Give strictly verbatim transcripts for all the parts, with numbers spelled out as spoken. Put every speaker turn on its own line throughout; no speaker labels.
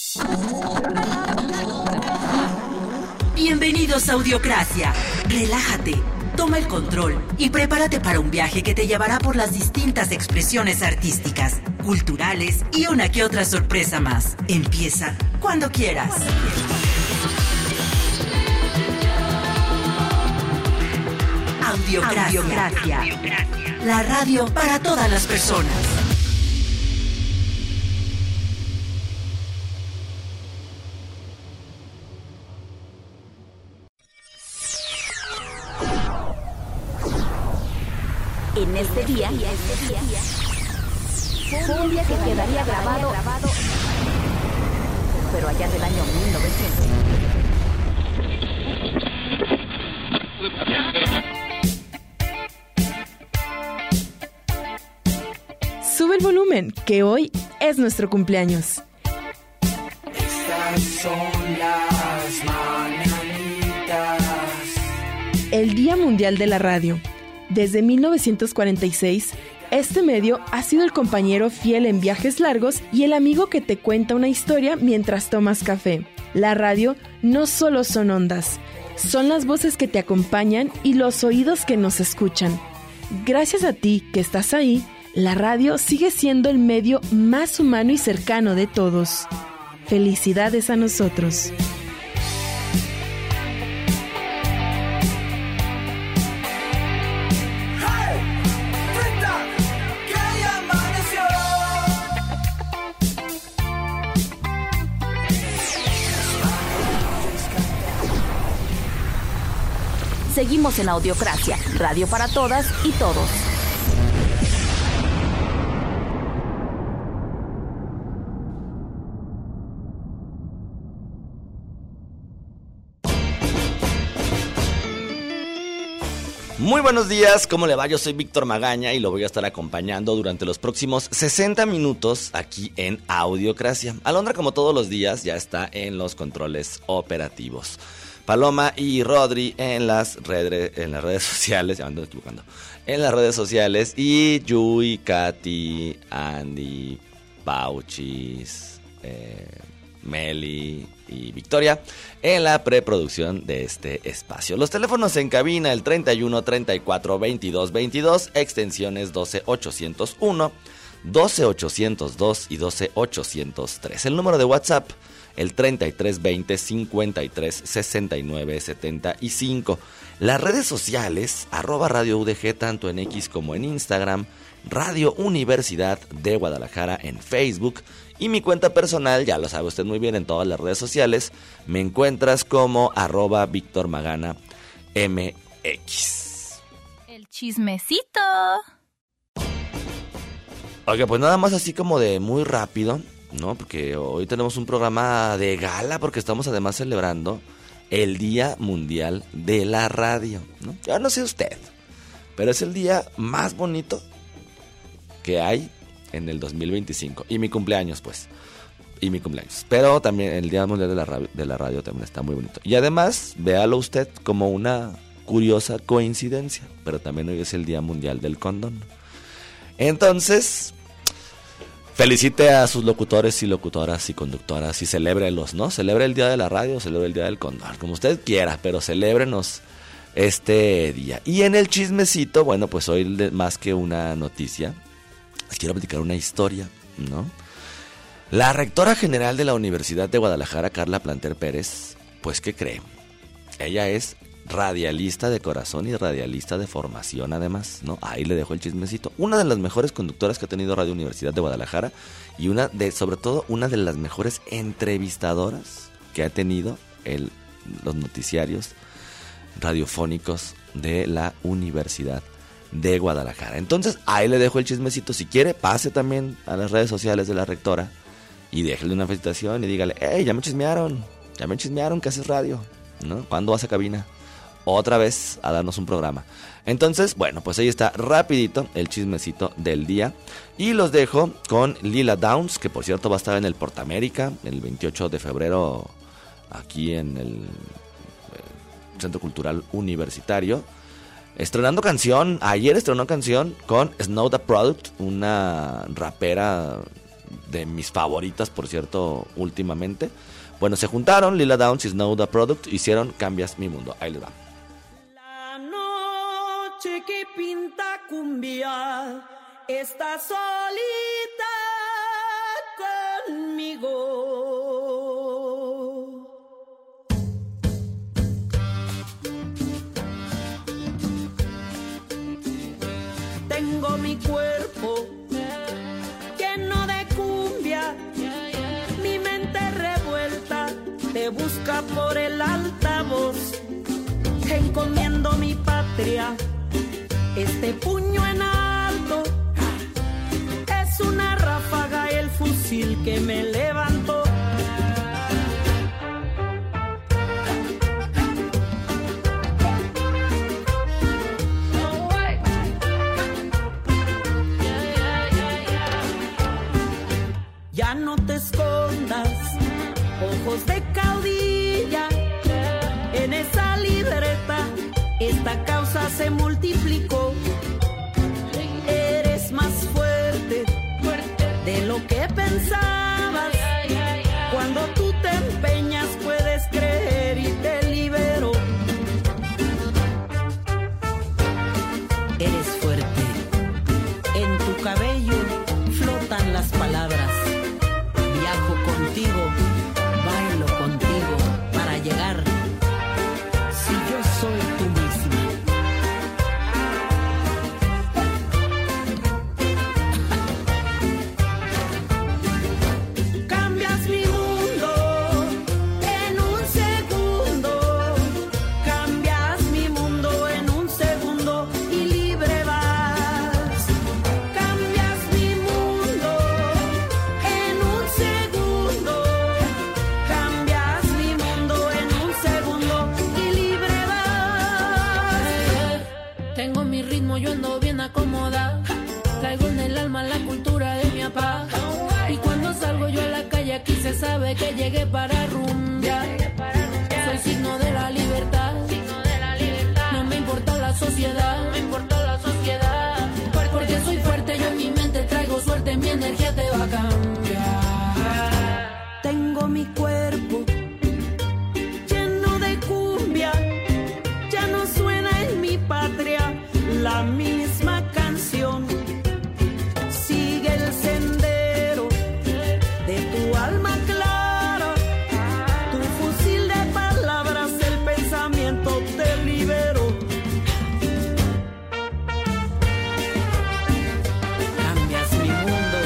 Bienvenidos a Audiocracia. Relájate, toma el control y prepárate para un viaje que te llevará por las distintas expresiones artísticas, culturales y una que otra sorpresa más. Empieza cuando quieras. Audiocracia. Audiocracia. La radio para todas las personas.
En este día, fue un día que quedaría grabado, pero allá del año mil novecientos.
Sube el volumen, que hoy es nuestro cumpleaños.
Estas son las mañanitas.
El Día Mundial de la Radio. Desde mil novecientos cuarenta y seis, este medio ha sido el compañero fiel en viajes largos y el amigo que te cuenta una historia mientras tomas café. La radio no solo son ondas, son las voces que te acompañan y los oídos que nos escuchan. Gracias a ti que estás ahí, la radio sigue siendo el medio más humano y cercano de todos. Felicidades a nosotros.
Seguimos en Audiocracia, radio para todas y todos.
Muy buenos días, ¿cómo le va? Yo soy Víctor Magaña y lo voy a estar acompañando durante los próximos sesenta minutos aquí en Audiocracia. Alondra, como todos los días, ya está en los controles operativos. Paloma y Rodri en las redes, en las redes sociales, ya me ando equivocando, en las redes sociales, y Yui, Katy, Andy, Pauchis, eh, Meli y Victoria en la preproducción de este espacio. Los teléfonos en cabina, el treinta y uno, treinta y cuatro, veintidós, veintidós, extensiones doce ochocientos uno, doce ochocientos dos y doce ochocientos tres. El número de WhatsApp, el treinta y tres veinte, cincuenta y tres, sesenta y nueve, setenta y cinco. Las redes sociales, arroba Radio U D G, tanto en X como en Instagram, Radio Universidad de Guadalajara en Facebook, y mi cuenta personal, ya lo sabe usted muy bien, en todas las redes sociales, me encuentras como arroba Víctor Magana M X.
El chismecito.
Oiga, pues nada más así como de muy rápido, ¿no? Porque hoy tenemos un programa de gala, porque estamos además celebrando el Día Mundial de la Radio, ¿no? Yo no sé usted, pero es el día más bonito que hay en el dos mil veinticinco. Y mi cumpleaños, pues. Y mi cumpleaños. Pero también el Día Mundial de la Radio, de la radio también está muy bonito. Y además, véalo usted como una curiosa coincidencia. Pero también hoy es el Día Mundial del Condón. Entonces, felicite a sus locutores y locutoras y conductoras y celébrelos, ¿no? Celebre el Día de la Radio, celebre el Día del Condón, como usted quiera, pero celébrenos este día. Y en el chismecito, bueno, pues hoy más que una noticia, les quiero platicar una historia, ¿no? La rectora general de la Universidad de Guadalajara, Carla Planter Pérez, pues ¿qué cree? Ella es radialista de corazón y radialista de formación además, ¿no? Ahí le dejo el chismecito. Una de las mejores conductoras que ha tenido Radio Universidad de Guadalajara y una de, sobre todo, una de las mejores entrevistadoras que ha tenido el, los noticiarios radiofónicos de la Universidad de Guadalajara. Entonces, ahí le dejo el chismecito. Si quiere, pase también a las redes sociales de la rectora y déjele una felicitación y dígale, hey, ya me chismearon, ya me chismearon que haces radio, ¿no? ¿Cuándo vas a cabina? Otra vez a darnos un programa. Entonces, bueno, pues ahí está rapidito el chismecito del día. Y los dejo con Lila Downs, que por cierto va a estar en el Portamérica el veintiocho de febrero aquí en el Centro Cultural Universitario. Estrenando canción, ayer estrenó canción con Snow the Product, una rapera de mis favoritas, por cierto, últimamente. Bueno, se juntaron Lila Downs y Snow the Product, hicieron Cambias mi mundo. Ahí les va.
La noche que pinta cumbia está solita conmigo. Tengo mi cuerpo lleno de cumbia, mi mente revuelta te busca por el altavoz. Encomiendo mi patria, este puño en alto, es una ráfaga el fusil que me levantó. Ya no te escondas, ojos de caudilla, en esa libreta esta causa se multiplicó. Eres más fuerte de lo que pensabas, cuando tú te empeñas puedes creer y te libero. Eres fuerte, en tu cabello flotan las palabras. Viajo contigo, bailo contigo para llegar. Si yo soy tú misma. Cambias mi mundo en un segundo. Cambias mi mundo en un segundo y libre vas. Cambias mi mundo en un segundo. Cambias mi mundo en un segundo y libre vas. Tengo mi ritmo, yo ando bien acomodada. Traigo en el alma la cultura de mi papá. Y cuando salgo yo a la calle aquí se sabe que llegué para rumbear. Soy signo de la libertad. No me importa la sociedad. No me importa la sociedad. Porque soy fuerte, yo en mi mente traigo suerte. Mi energía te va a cambiar. Tengo mi cuerpo lleno de cumbia. Ya no suena en mi patria la misma canción. Sigue el sendero de tu alma clara. Tu fusil de palabras, el pensamiento te liberó. Cambias mi mundo.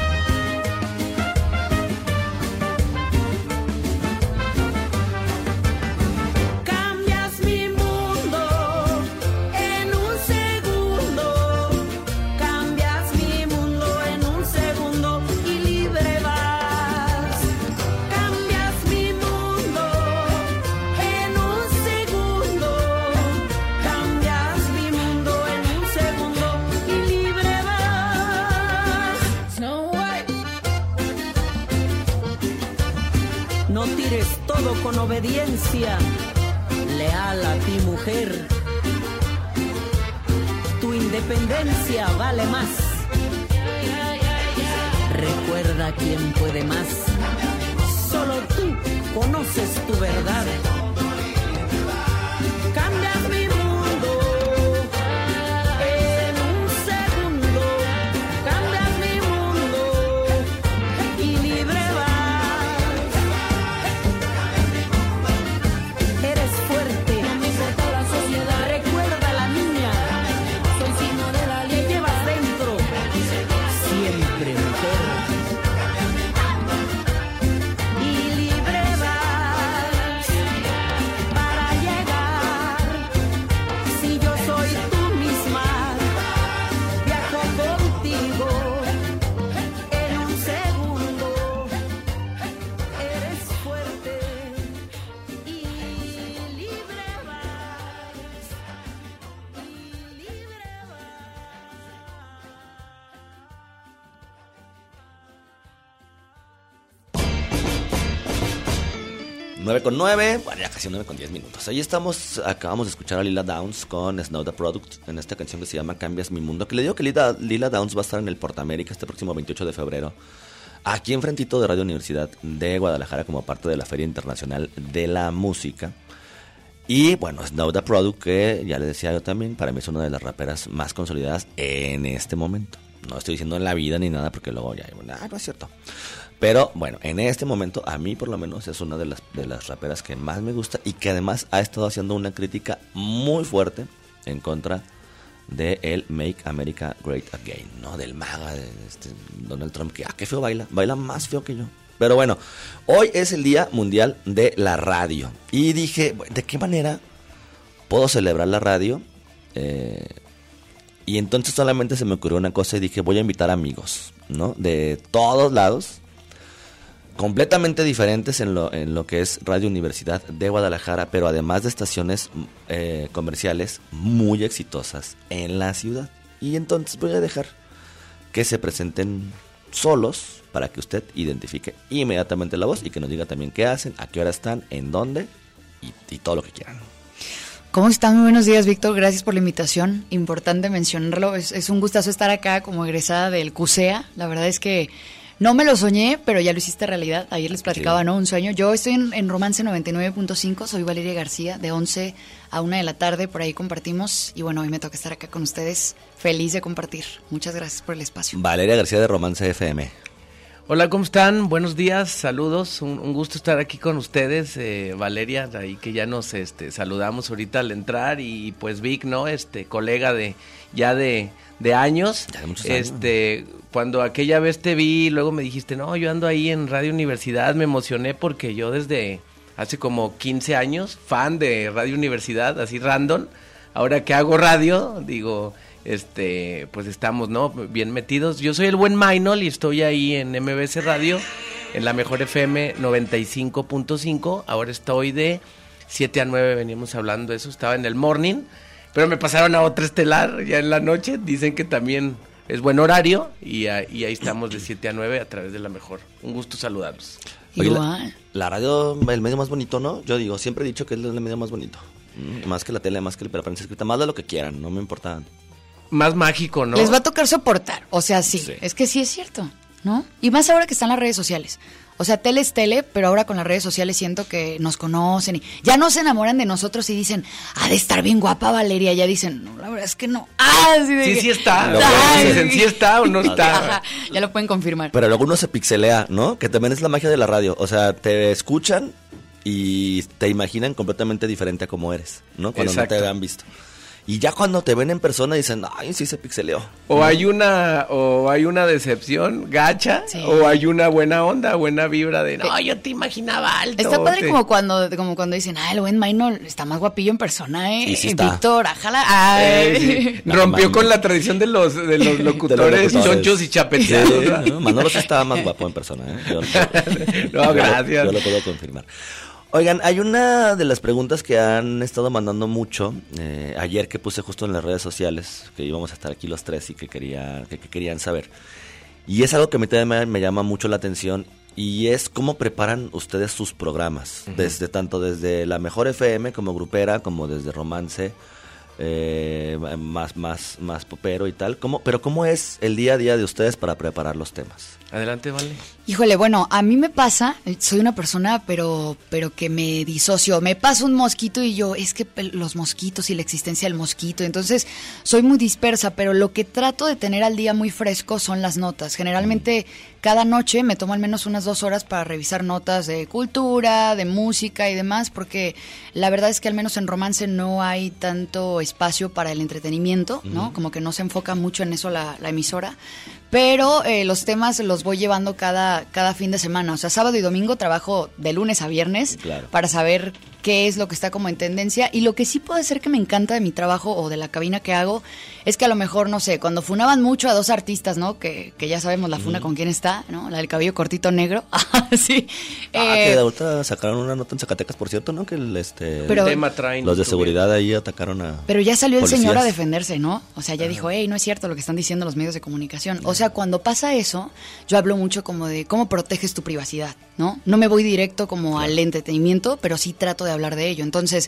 Cambias mi mundo en un segundo. Cambias mi mundo en un segundo y libre vas. Cambias mi mundo en un segundo. Cambias mi mundo en un segundo y libre vas. Snow White. No tires todo con obediencia. Leal a ti, mujer. Tu independencia vale más. Recuerda quién puede más. Solo tú conoces tu verdad. Cambias mi mundo en un segundo. Cambias mi mundo y libre vas. Eres fuerte, no me importa la sociedad. Recuerda la niña, soy signo de la ley. Que llevas dentro siempre, mujer. Y libre vas para llegar. Si yo soy tú misma, viajo contigo en un segundo. Eres fuerte y libre vas. Y libre vas.
nueve con nueve, bueno, ya casi nueve con diez minutos. Ahí estamos, acabamos de escuchar a Lila Downs con Snow the Product en esta canción que se llama Cambias mi mundo. Que le digo que Lila, Lila Downs va a estar en el Portamérica este próximo veintiocho de febrero. aquí enfrentito de Radio Universidad de Guadalajara como parte de la Feria Internacional de la Música. Y bueno, Snow Tha Product, que ya le decía yo también, para mí es una de las raperas más consolidadas en este momento. No estoy diciendo en la vida ni nada, porque luego ya, ah, no es cierto. Pero bueno, en este momento, a mí por lo menos es una de las, de las raperas que más me gusta y que además ha estado haciendo una crítica muy fuerte en contra de el Make America Great Again, ¿no? Del MAGA, de este Donald Trump, que ah, qué feo baila, baila más feo que yo. Pero bueno, hoy es el Día Mundial de la Radio. Y dije, ¿de qué manera puedo celebrar la radio? Eh, y entonces solamente se me ocurrió una cosa y dije, voy a invitar amigos, ¿no? De todos lados, completamente diferentes en lo, en lo que es Radio Universidad de Guadalajara, pero además de estaciones eh, comerciales muy exitosas en la ciudad. Y entonces voy a dejar que se presenten solos, para que usted identifique inmediatamente la voz y que nos diga también qué hacen, a qué hora están, en dónde y, y todo lo que quieran.
¿Cómo están? Muy buenos días, Víctor. Gracias por la invitación. Importante mencionarlo. Es, es un gustazo estar acá como egresada del CUSEA. La verdad es que no me lo soñé, pero ya lo hiciste realidad. Ayer les platicaba, sí. ¿no? Un sueño. Yo estoy en, en Romance noventa y nueve punto cinco. Soy Valeria García, de once a una de la tarde. Por ahí compartimos. Y bueno, hoy me toca estar acá con ustedes. Feliz de compartir. Muchas gracias por el espacio.
Valeria García, de Romance F M.
Hola, ¿cómo están? Buenos días, saludos, un, un gusto estar aquí con ustedes, eh, Valeria, ahí que ya nos este, saludamos ahorita al entrar, y pues Vic, ¿no? Este, colega de ya de, de años,
ya de muchos años.
Este, cuando aquella vez te vi, luego me dijiste, no, yo ando ahí en Radio Universidad, me emocioné porque yo desde hace como quince años, fan de Radio Universidad, así random, ahora que hago radio, digo... Este, pues estamos, ¿no? Bien metidos. Yo soy el buen Maynol y estoy ahí en M B S Radio, en la mejor F M noventa y cinco punto cinco. Ahora estoy de siete a nueve, veníamos hablando de eso. Estaba en el morning, pero me pasaron a otra estelar ya en la noche. Dicen que también es buen horario y, a, y ahí estamos de siete a nueve a través de la mejor. Un gusto saludarlos.
Oye, la, la radio, el medio más bonito, ¿no? Yo digo, siempre he dicho que es el medio más bonito. Más que la tele, más que la prensa escrita, más de lo que quieran, no me importa.
Más mágico, ¿no?
Les va a tocar soportar, o sea, sí, sí, es que sí es cierto, ¿no? Y más ahora que están las redes sociales. O sea, tele es tele, pero ahora con las redes sociales siento que nos conocen y ya no se enamoran de nosotros y dicen, ha de estar bien guapa Valeria. Ya dicen, no, la verdad es que no. Ah, sí, de
sí,
que,
sí está.
Ah,
dicen, sí está o no está.
Ajá, ya lo pueden confirmar.
Pero luego uno se pixelea, ¿no? Que también es la magia de la radio. O sea, te escuchan y te imaginan completamente diferente a como eres, ¿no? Cuando Exacto. no te habían visto. Y ya cuando te ven en persona dicen, ay, sí se pixeleó.
O ¿no? hay una o hay una decepción gacha, sí. o hay una buena onda, buena vibra de, no, yo te imaginaba alto.
Está padre
te...
como cuando como cuando dicen, ah, el buen Maynol está más guapillo en persona, ¿eh?
Y sí está.
Víctor, ajala. Ay.
Eh, sí. no, Rompió Man... con la tradición de los, de los locutores, de los locutores. Chonchos y chapeteados.
Sí, ¿no? Manolo sí estaba más guapo en persona, ¿eh? Yo,
no, yo, gracias.
Yo lo puedo confirmar. Oigan, hay una de las preguntas que han estado mandando mucho, eh, ayer que puse justo en las redes sociales, que íbamos a estar aquí los tres y que, quería, que, que querían saber. Y es algo que a mí también me, me llama mucho la atención, y es cómo preparan ustedes sus programas, uh-huh. desde tanto desde la mejor F M como grupera, como desde Romance, eh, más, más, más popero y tal. ¿Cómo, pero ¿cómo es el día a día de ustedes para preparar los temas?
Adelante, Vale.
Híjole, bueno, a mí me pasa, soy una persona pero pero que me disocio, me pasa un mosquito y yo, es que los mosquitos y la existencia del mosquito, entonces soy muy dispersa, pero lo que trato de tener al día muy fresco son las notas. Generalmente cada noche me tomo al menos unas dos horas para revisar notas de cultura, de música y demás, porque la verdad es que al menos en Romance no hay tanto espacio para el entretenimiento, ¿no? Uh-huh. Como que no se enfoca mucho en eso la, la emisora. Pero eh, los temas los voy llevando cada, cada fin de semana. O sea, sábado y domingo trabajo de lunes a viernes, claro, para saber qué es lo que está como en tendencia. Y lo que sí puede ser que me encanta de mi trabajo o de la cabina que hago es que a lo mejor, no sé, cuando funaban mucho a dos artistas, ¿no? Que, que ya sabemos la funa mm. con quién está, ¿no? La del cabello cortito negro. Sí.
Ah,
eh,
que ahorita sacaron una nota en Zacatecas, por cierto, ¿no? Que el, este,
pero,
tema traen
los de seguridad ahí atacaron a
Pero ya salió
policías.
El señor a defenderse, ¿no? O sea, ya ah. dijo, hey, no es cierto lo que están diciendo los medios de comunicación. O sea, cuando pasa eso, yo hablo mucho como de cómo proteges tu privacidad, ¿no? No me voy directo como claro. al entretenimiento, pero sí trato de hablar de ello. Entonces,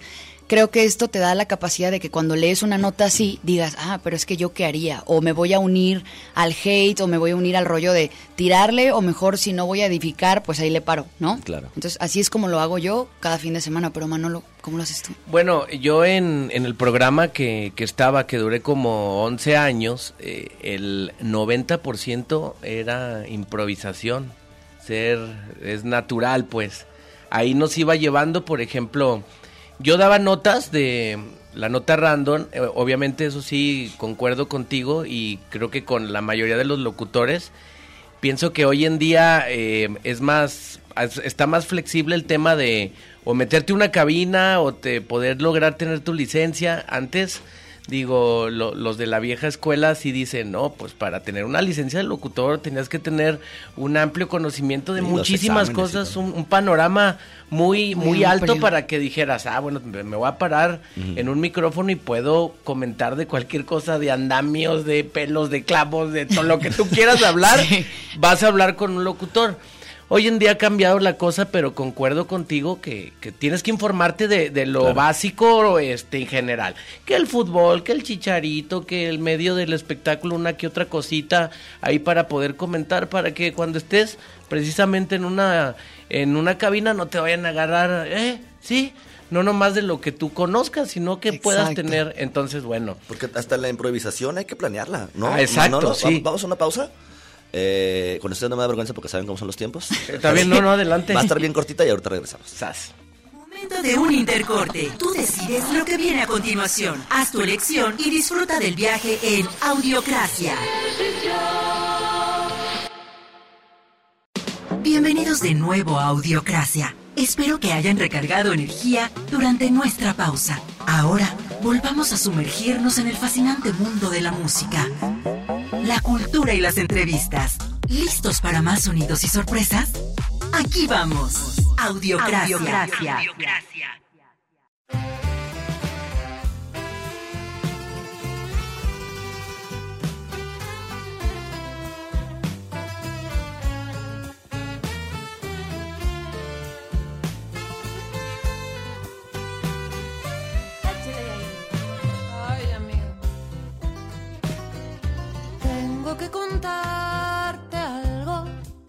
creo que esto te da la capacidad de que cuando lees una nota así, digas, ah, pero es que yo qué haría, o me voy a unir al hate, o me voy a unir al rollo de tirarle, o mejor si no voy a edificar, pues ahí le paro, ¿no?
Claro.
Entonces, así es como lo hago yo cada fin de semana, pero Manolo, ¿cómo lo haces tú?
Bueno, yo en, en el programa que, que estaba, que duré como once años, eh, el noventa por ciento era improvisación, ser, es natural, pues. Ahí nos iba llevando, por ejemplo, yo daba notas de la nota random, eh, obviamente eso sí, concuerdo contigo y creo que con la mayoría de los locutores. Pienso que hoy en día eh, es más, está más flexible el tema de o meterte una cabina o te, poder lograr tener tu licencia. Antes, digo, lo, los de la vieja escuela sí dicen, no, pues para tener una licencia de locutor tenías que tener un amplio conocimiento de
Sí,
muchísimas
los exámenes
cosas, un, un panorama muy, muy,
Muy
alto
amplio.
para que dijeras, ah, bueno, me me voy a parar
Ujú.
en un micrófono y puedo comentar de cualquier cosa, de andamios, de pelos, de clavos, de todo lo que tú quieras hablar,
Sí.
vas a hablar con un locutor. Hoy en día ha cambiado la cosa, pero concuerdo contigo que, que tienes que informarte de, de lo
Claro.
básico este en general. Que el fútbol, que el chicharito, que el medio del espectáculo, una que otra cosita ahí para poder comentar, para que cuando estés precisamente en una, en una cabina no te vayan a agarrar, ¿eh? ¿Sí? No nomás de lo que tú conozcas, sino que puedas
Exacto.
tener. Entonces, bueno.
Porque hasta la improvisación hay que planearla, ¿no?
Ah, exacto,
Manolo,
sí.
va- Vamos a una pausa. Eh, con ustedes no me da vergüenza porque saben cómo son los tiempos.
Está bien, no, no, adelante.
Va a estar bien cortita y ahorita regresamos.
Sas.
Momento de un intercorte. Tú decides lo que viene a continuación. Haz tu elección y disfruta del viaje en Audiocracia. Bienvenidos de nuevo a Audiocracia. Espero que hayan recargado energía durante nuestra pausa. Ahora, volvamos a sumergirnos en el fascinante mundo de la música, la cultura y las entrevistas. ¿Listos para más sonidos y sorpresas? Aquí vamos. Audiocracia. Audiocracia.
Ay, amigo. Tengo que contarte algo.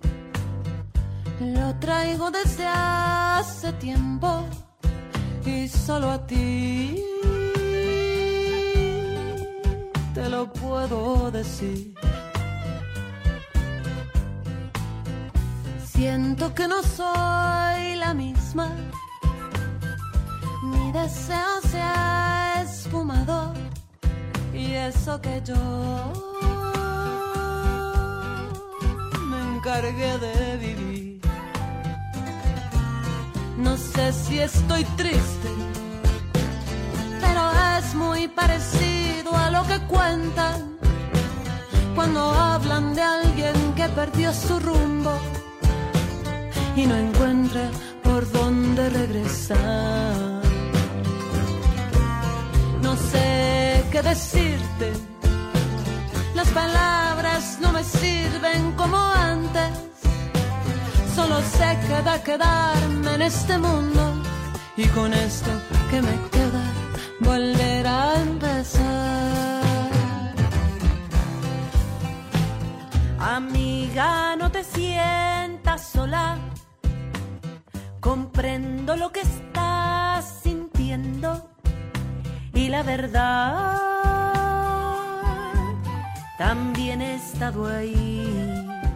Lo traigo desde hace tiempo y solo a ti te lo puedo decir. Siento que no soy la misma. Mi deseo se ha esfumado y eso que yo me encargué de vivir. No sé si estoy triste, pero es muy parecido a lo que cuentan cuando hablan de alguien que perdió su rumbo y no encuentra por dónde regresar. No sé qué decirte, las palabras no me sirven como antes. Solo sé que da quedarme en este mundo y con esto que me queda volver a empezar. Amiga, no te sientas sola. Comprendo lo que estás sintiendo y la verdad también he estado ahí.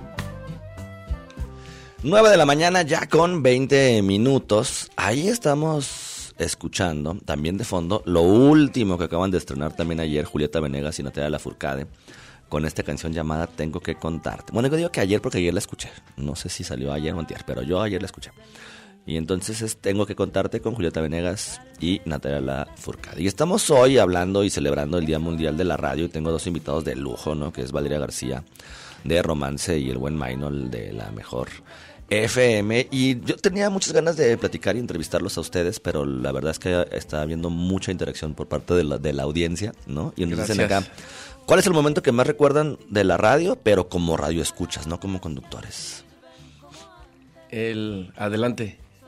nueve de la mañana ya con veinte minutos. Ahí estamos escuchando también de fondo lo último que acaban de estrenar también ayer Julieta Venegas y Natalia Lafourcade con esta canción llamada Tengo que contarte. Bueno, yo digo que ayer porque ayer la escuché. No sé si salió ayer o antier, pero yo ayer la escuché. Y entonces es Tengo que contarte con Julieta Venegas y Natalia Lafourcade. Y estamos hoy hablando y celebrando el Día Mundial de la Radio y tengo dos invitados de lujo, ¿no? Que es Valeria García de Romance y el buen Maynol de La Mejor F M. Y yo tenía muchas ganas de platicar y entrevistarlos a ustedes, pero la verdad es que está habiendo mucha interacción por parte de la, de la audiencia, ¿no? Y nos dicen
Gracias.
acá, ¿cuál es el momento que más recuerdan de la radio, pero como radio escuchas, no como conductores?
El adelante.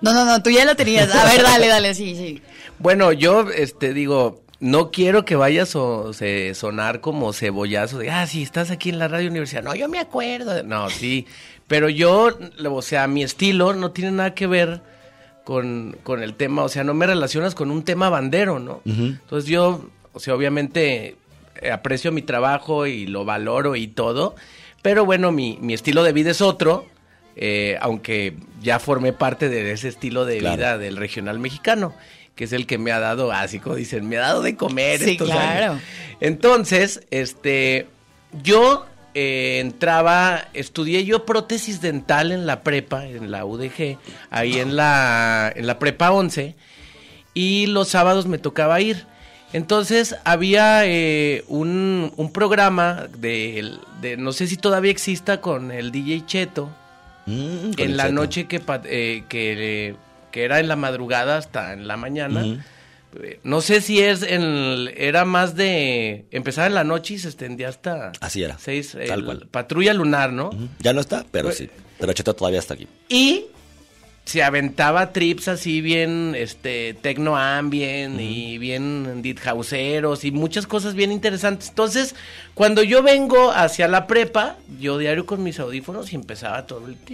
No, no, no, tú ya la tenías. A ver, dale, dale, sí, sí.
Bueno, yo, este, digo, no quiero que vayas a se, sonar como cebollazo de, ah, sí, estás aquí en la Radio Universidad. No, yo me acuerdo. No, sí, pero yo, o sea, mi estilo no tiene nada que ver con, con el tema, o sea, no me relacionas con un tema bandero, ¿no? Uh-huh. Entonces yo, o sea, obviamente aprecio mi trabajo y lo valoro y todo, pero bueno, mi, mi estilo de vida es otro. Eh, aunque ya formé parte de ese estilo de claro. vida del regional mexicano, que es el que me ha dado, así como dicen, me ha dado de comer
sí,
estos
claro.
años. Entonces, este, yo eh, entraba, estudié yo prótesis dental en la prepa, en la U D G, ahí en la, en la prepa once, y los sábados me tocaba ir. Entonces había eh, un, un programa de, de, no sé si todavía exista, con el D J Cheto. Mm, en la noche que, eh, que que era en la madrugada hasta en la mañana. Uh-huh. No sé si es en, era más de empezaba en la noche y se extendía hasta
así era
seis,
tal
el,
cual.
Patrulla Lunar, ¿no?
Uh-huh. Ya no está, pero pues, sí, pero Cheto todavía está aquí.
Y se aventaba trips así bien este techno ambient, uh-huh, y bien deep houseeros y muchas cosas bien interesantes. Entonces, cuando yo vengo hacia la prepa, yo diario con mis audífonos y empezaba todo el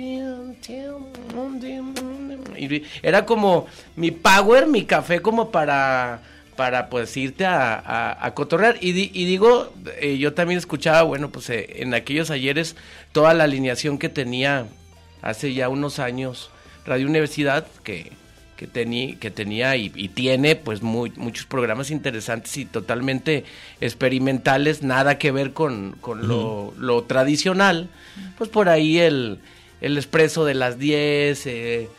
y era como mi power, mi café como para para pues irte a, a, a cotorrear. Y, di, y digo, eh, yo también escuchaba, bueno, pues eh, en aquellos ayeres toda la alineación que tenía hace ya unos años Radio Universidad, que, que, tení, que tenía y, y tiene pues muy, muchos programas interesantes y totalmente experimentales, nada que ver con, con uh-huh. lo, lo tradicional. Pues por ahí el, el Expreso de las diez, eh,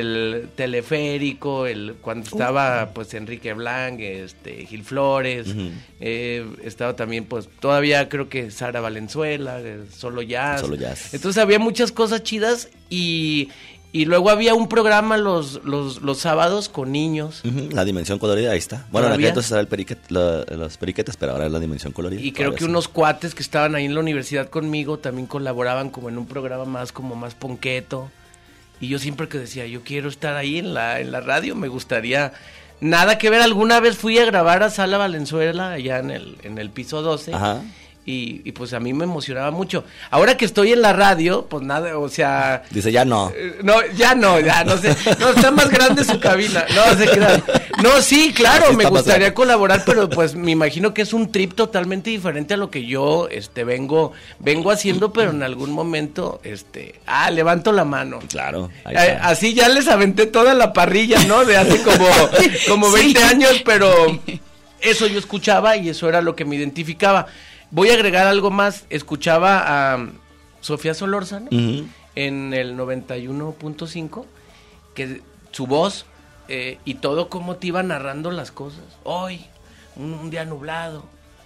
el Teleférico, el cuando estaba uh-huh. pues Enrique Blanc, este Gil Flores, uh-huh. eh, estaba también pues todavía creo que Sara Valenzuela, eh, Solo Jazz.
Solo Jazz.
Entonces había muchas cosas chidas y... Y luego había un programa los los, los sábados con niños.
Uh-huh, la Dimensión Colorida, ahí está. Bueno, en aquel entonces era el periquet, la, los periquetes, pero ahora es la Dimensión Colorida.
Y creo que sí. Unos cuates que estaban ahí en la universidad conmigo también colaboraban como en un programa más como más ponqueto. Y yo siempre que decía, yo quiero estar ahí en la en la radio, me gustaría... Nada que ver, alguna vez fui a grabar a Sala Valenzuela allá en el, en el piso doce. Ajá. Y, y pues a mí me emocionaba mucho. Ahora que estoy en la radio, pues nada, o sea...
Dice, ya no.
Eh, no, ya no, ya no sé. No, está más grande su cabina. No, se crean. No, sí, claro, me gustaría colaborar, pero pues me imagino que es un trip totalmente diferente a lo que yo este vengo vengo haciendo, pero en algún momento, este... Ah, levanto la mano.
Claro. Ahí
está. Eh, así ya les aventé toda la parrilla, ¿no? De hace como, como veinte sí. años, pero eso yo escuchaba y eso era lo que me identificaba. Voy a agregar algo más. Escuchaba a Sofía Solórzano uh-huh. en el noventa y uno punto cinco, que su voz eh, y todo cómo te iba narrando las cosas. Hoy, un, un día nublado,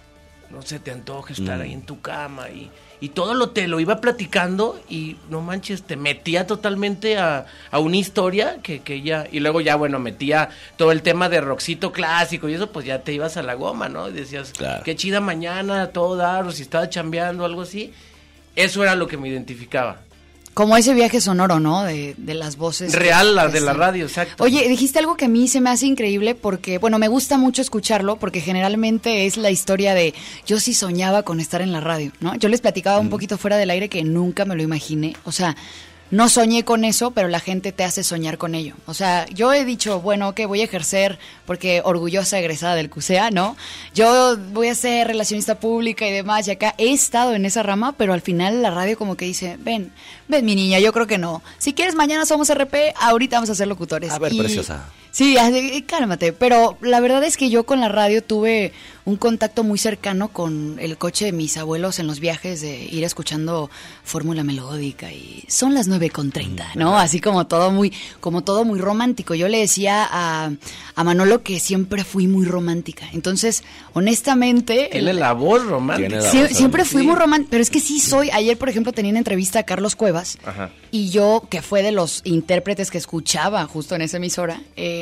no se te antoja estar uh-huh. ahí en tu cama y, y todo lo te lo iba platicando y no manches, te metía totalmente a, a una historia que, que ella, y luego ya bueno, metía todo el tema de rockcito clásico y eso, pues ya te ibas a la goma, ¿no? Y decías, claro. Qué chida mañana, todo dar, o si estaba chambeando o algo así. Eso era lo que me identificaba.
Como ese viaje sonoro, ¿no? De, de las voces.
Real, la de la radio, exacto.
Oye, dijiste algo que a mí se me hace increíble porque, bueno, me gusta mucho escucharlo porque generalmente es la historia de yo sí soñaba con estar en la radio, ¿no? Yo les platicaba mm. un poquito fuera del aire que nunca me lo imaginé, o sea... No soñé con eso, pero la gente te hace soñar con ello. O sea, yo he dicho, bueno, que voy a ejercer, porque orgullosa egresada del C U S E A, ¿no? Yo voy a ser relacionista pública y demás, y acá he estado en esa rama, pero al final la radio como que dice, ven, ven mi niña, yo creo que no. Si quieres mañana somos R P, ahorita vamos a ser locutores.
A ver,
y,
preciosa.
Sí, cálmate, pero la verdad es que yo con la radio tuve un contacto muy cercano con el coche de mis abuelos en los viajes, de ir escuchando fórmula melódica y son las nueve con treinta, ¿no? Así como todo muy, como todo muy romántico. Yo le decía a, a Manolo que siempre fui muy romántica. Entonces, honestamente...
Tiene el, la voz romántica.
La sie, voz siempre fui sí. muy romántica, pero es que sí soy. Ayer, por ejemplo, tenía una entrevista a Carlos Cuevas. Ajá. Y yo, que fue de los intérpretes que escuchaba justo en esa emisora, eh,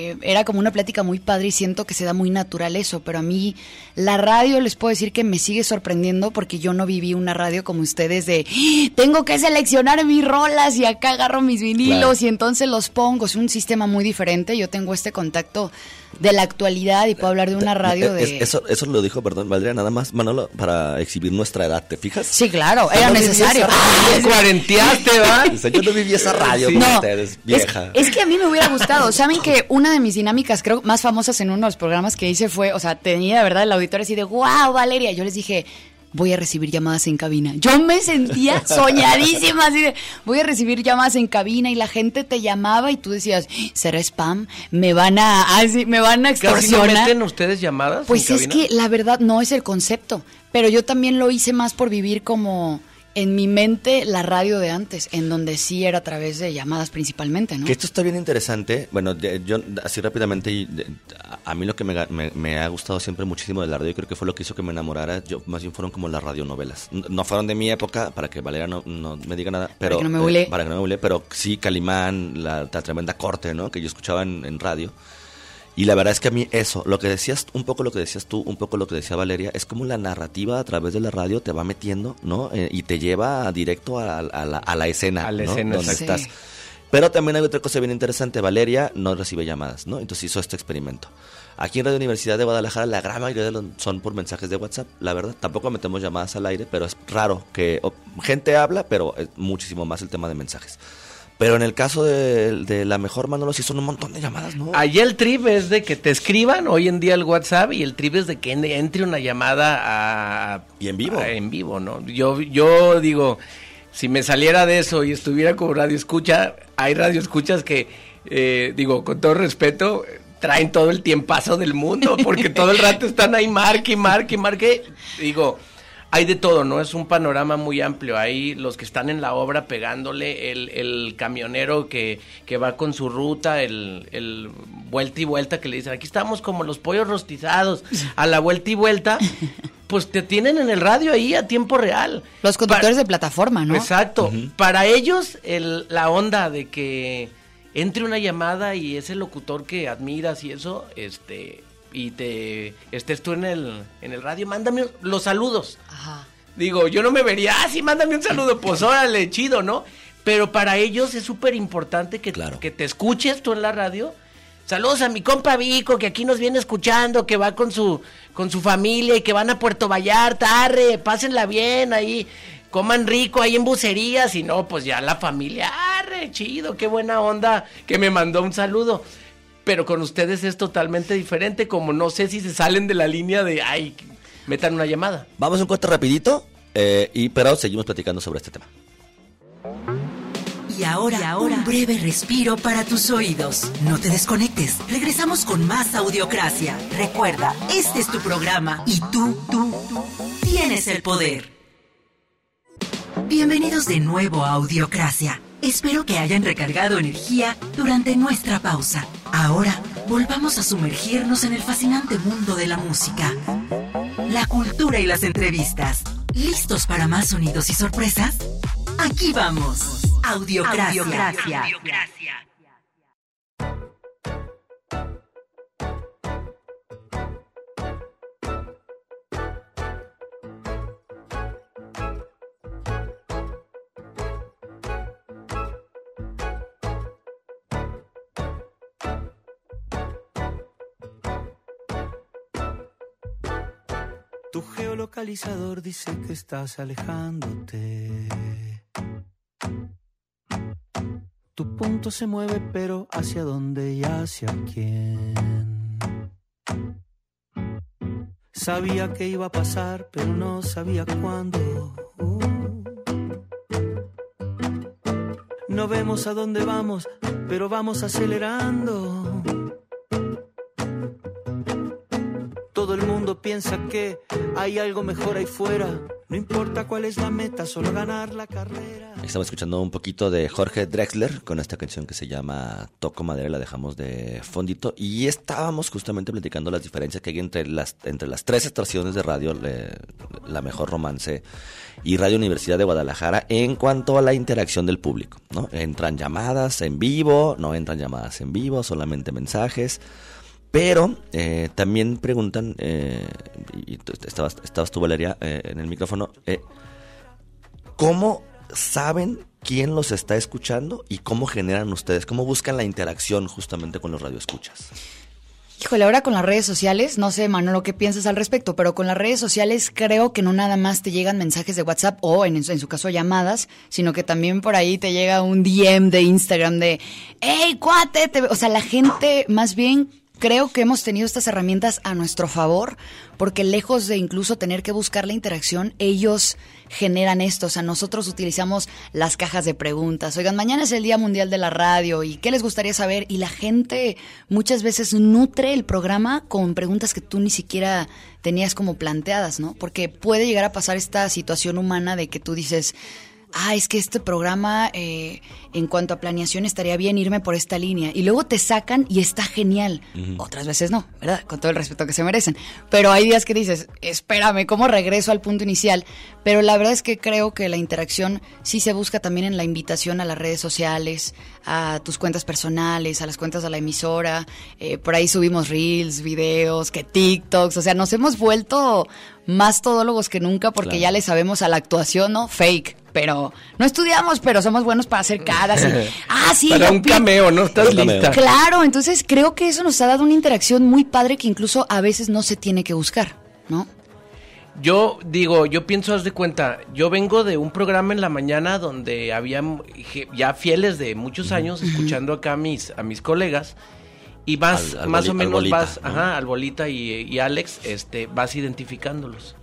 eh, era como una plática muy padre y siento que se da muy natural eso, pero a mí la radio les puedo decir que me sigue sorprendiendo porque yo no viví una radio como ustedes de ¡Ah! Tengo que seleccionar mis rolas y acá agarro mis vinilos claro. y entonces los pongo. Es un sistema muy diferente. Yo tengo este contacto de la actualidad y puedo hablar de una radio de...
Es, eso, eso lo dijo, perdón, Valeria, nada más, Manolo, para exhibir nuestra edad, ¿te fijas?
Sí, claro, era
no
necesario.
¡Ay, cuarenteaste, va!
O sea, yo no viví esa radio sí. con no, ustedes, vieja.
Es, es que a mí me hubiera gustado. Saben que una de mis dinámicas, creo, más famosas en uno de los programas que hice fue, o sea, tenía de verdad el auditorio así de, wow, Valeria. Yo les dije... voy a recibir llamadas en cabina. Yo me sentía soñadísima, así de, voy a recibir llamadas en cabina y la gente te llamaba y tú decías, ¿será spam? ¿Me van a, así, me van a extorsionar?
¿Casi no meten ustedes llamadas
Pues
en
es
cabina?
que la verdad no es el concepto, pero yo también lo hice más por vivir como... en mi mente la radio de antes, en donde sí era a través de llamadas principalmente, ¿no?
Que esto está bien interesante. Bueno, yo así rápidamente, a mí lo que me, me, me ha gustado siempre muchísimo de la radio, creo que fue lo que hizo que me enamorara, yo más bien fueron como las radionovelas. No fueron de mi época, para que Valeria no, no me diga nada, pero...
Para que no me bulee.
Eh, para que no me bulee, pero sí, Calimán, la, la tremenda corte, ¿no? Que yo escuchaba en, en radio. Y la verdad es que a mí eso, lo que decías, un poco lo que decías tú, un poco lo que decía Valeria, es como la narrativa a través de la radio te va metiendo, ¿no? Eh, y te lleva directo a, a, la, a la escena,
a la
¿no?
escena,
donde
sí.
estás. Pero también hay otra cosa bien interesante, Valeria no recibe llamadas, ¿no? Entonces hizo este experimento. Aquí en Radio Universidad de Guadalajara la gran mayoría de los son por mensajes de WhatsApp, la verdad. Tampoco metemos llamadas al aire, pero es raro que o, gente habla, pero es muchísimo más el tema de mensajes. Pero en el caso de, de La Mejor, Manolo, sí son un montón de llamadas, ¿no?
Allí el trip es de que te escriban hoy en día el WhatsApp y el trip es de que entre una llamada a...
Y en vivo.
A, en vivo, ¿no? Yo, yo digo, si me saliera de eso y estuviera como radio escucha, hay radio escuchas que, eh, digo, con todo respeto, traen todo el tiempazo del mundo, porque todo el rato están ahí marque, marque, marque. Digo... hay de todo, ¿no? Es un panorama muy amplio. Hay los que están en la obra pegándole, el, el camionero que, que va con su ruta, el, el vuelta y vuelta que le dicen, aquí estamos como los pollos rostizados, a la vuelta y vuelta, pues te tienen en el radio ahí a tiempo real.
Los conductores Para, de plataforma, ¿no?
Exacto.
Uh-huh.
Para ellos, el, la onda de que entre una llamada y ese locutor que admiras y eso, este... y te estés tú en el en el radio, mándame los saludos.
Ajá.
Digo, yo no me vería, ah, sí, mándame un saludo, pues órale, chido, ¿no? Pero para ellos es súper importante que,
claro.
que te escuches tú en la radio. Saludos a mi compa Vico, que aquí nos viene escuchando, que va con su con su familia y que van a Puerto Vallarta, arre, pásenla bien ahí, coman rico ahí en bucerías, y no, pues ya la familia, arre, chido, qué buena onda, que me mandó un saludo. Pero con ustedes es totalmente diferente, como no sé si se salen de la línea de, ay, metan una llamada.
Vamos a un corte rapidito, eh, y pero seguimos platicando sobre este tema.
Y ahora, y ahora, un breve respiro para tus oídos. No te desconectes, regresamos con más Audiocracia. Recuerda, este es tu programa y tú, tú, tú, tienes el poder. Bienvenidos de nuevo a Audiocracia. Espero que hayan recargado energía durante nuestra pausa. Ahora, volvamos a sumergirnos en el fascinante mundo de la música, la cultura y las entrevistas. ¿Listos para más sonidos y sorpresas? Aquí vamos. Audiocracia. Audiocracia. Audiocracia.
Tu geolocalizador dice que estás alejándote. Tu punto se mueve, pero ¿hacia dónde y hacia quién? Sabía que iba a pasar, pero no sabía cuándo. Uh. No vemos a dónde vamos, pero vamos acelerando. todo el mundo piensa que hay algo mejor ahí fuera. No importa cuál es la meta, solo ganar la carrera.
Estamos escuchando un poquito de Jorge Drexler con esta canción que se llama Toco Madera, la dejamos de fondito. Y estábamos justamente platicando las diferencias que hay entre las, entre las tres estaciones de radio, le, La Mejor Romance y Radio Universidad de Guadalajara, en cuanto a la interacción del público, ¿no? Entran llamadas en vivo, no entran llamadas en vivo, solamente mensajes. Pero eh, también preguntan, eh, y estabas, estabas tú, Valeria, eh, en el micrófono, eh, ¿cómo saben quién los está escuchando y cómo generan ustedes, cómo buscan la interacción justamente con los radioescuchas?
Híjole, ahora con las redes sociales, no sé, Manolo, qué piensas al respecto, pero con las redes sociales creo que no nada más te llegan mensajes de WhatsApp o en, en su caso llamadas, sino que también por ahí te llega un D M de Instagram de ¡Hey, cuate! Te... O sea, la gente más bien... Creo que hemos tenido estas herramientas a nuestro favor, porque lejos de incluso tener que buscar la interacción, ellos generan esto. O sea, nosotros utilizamos las cajas de preguntas. Oigan, mañana es el Día Mundial de la Radio, ¿y qué les gustaría saber? Y la gente muchas veces nutre el programa con preguntas que tú ni siquiera tenías como planteadas, ¿no? Porque puede llegar a pasar esta situación humana de que tú dices... ah, es que este programa eh, en cuanto a planeación estaría bien irme por esta línea. Y luego te sacan y está genial. Uh-huh. Otras veces no, ¿verdad? Con todo el respeto que se merecen. Pero hay días que dices, espérame, ¿cómo regreso al punto inicial? Pero la verdad es que creo que la interacción sí se busca también en la invitación a las redes sociales, a tus cuentas personales, a las cuentas de la emisora. Eh, por ahí subimos reels, videos, que TikToks. O sea, nos hemos vuelto más todólogos que nunca porque claro, ya le sabemos a la actuación, ¿no? Fake. Pero no estudiamos, pero somos buenos para hacer caras. Y, ah, sí.
Para un cameo, ¿no? Estás lista.
Claro, entonces creo que eso nos ha dado una interacción muy padre que incluso a veces no se tiene que buscar, ¿no?
Yo digo, yo pienso, haz de cuenta, yo vengo de un programa en la mañana donde había ya fieles de muchos años escuchando acá a mis, a mis colegas y vas, al, al más boli, o menos bolita, vas, ¿no? Ajá, al Bolita y, y Alex, este, vas identificándolos.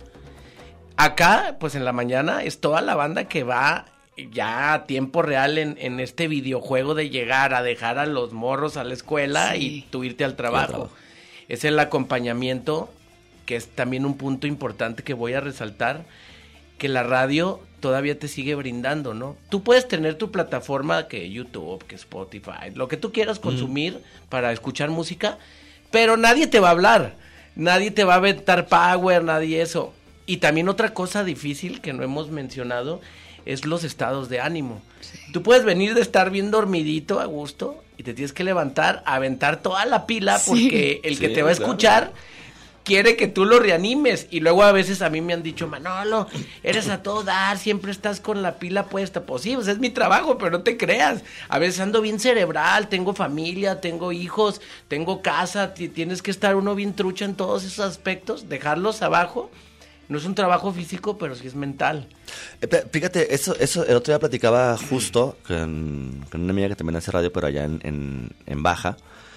Acá, pues en la mañana es toda la banda que va ya a tiempo real en, en este videojuego de llegar a dejar a los morros a la escuela sí, y tú irte al trabajo. trabajo. Es el acompañamiento, que es también un punto importante que voy a resaltar, que la radio todavía te sigue brindando, ¿no? Tú puedes tener tu plataforma, que YouTube, que Spotify, lo que tú quieras consumir mm. para escuchar música, pero nadie te va a hablar, nadie te va a aventar power, nadie eso. Y también otra cosa difícil que no hemos mencionado es los estados de ánimo. Sí. Tú puedes venir de estar bien dormidito a gusto y te tienes que levantar, aventar toda la pila porque sí, el que sí, te va a escuchar claro, quiere que tú lo reanimes. Y luego a veces a mí me han dicho, Manolo, eres a todo dar, siempre estás con la pila puesta. Pues sí, pues es mi trabajo, pero no te creas. A veces ando bien cerebral, tengo familia, tengo hijos, tengo casa, t- tienes que estar uno bien trucha en todos esos aspectos, dejarlos abajo. No es un trabajo físico, pero sí es mental.
Eh, fíjate, eso, eso el otro día platicaba justo con, con una amiga que también hace radio, pero allá en, en, en Baja.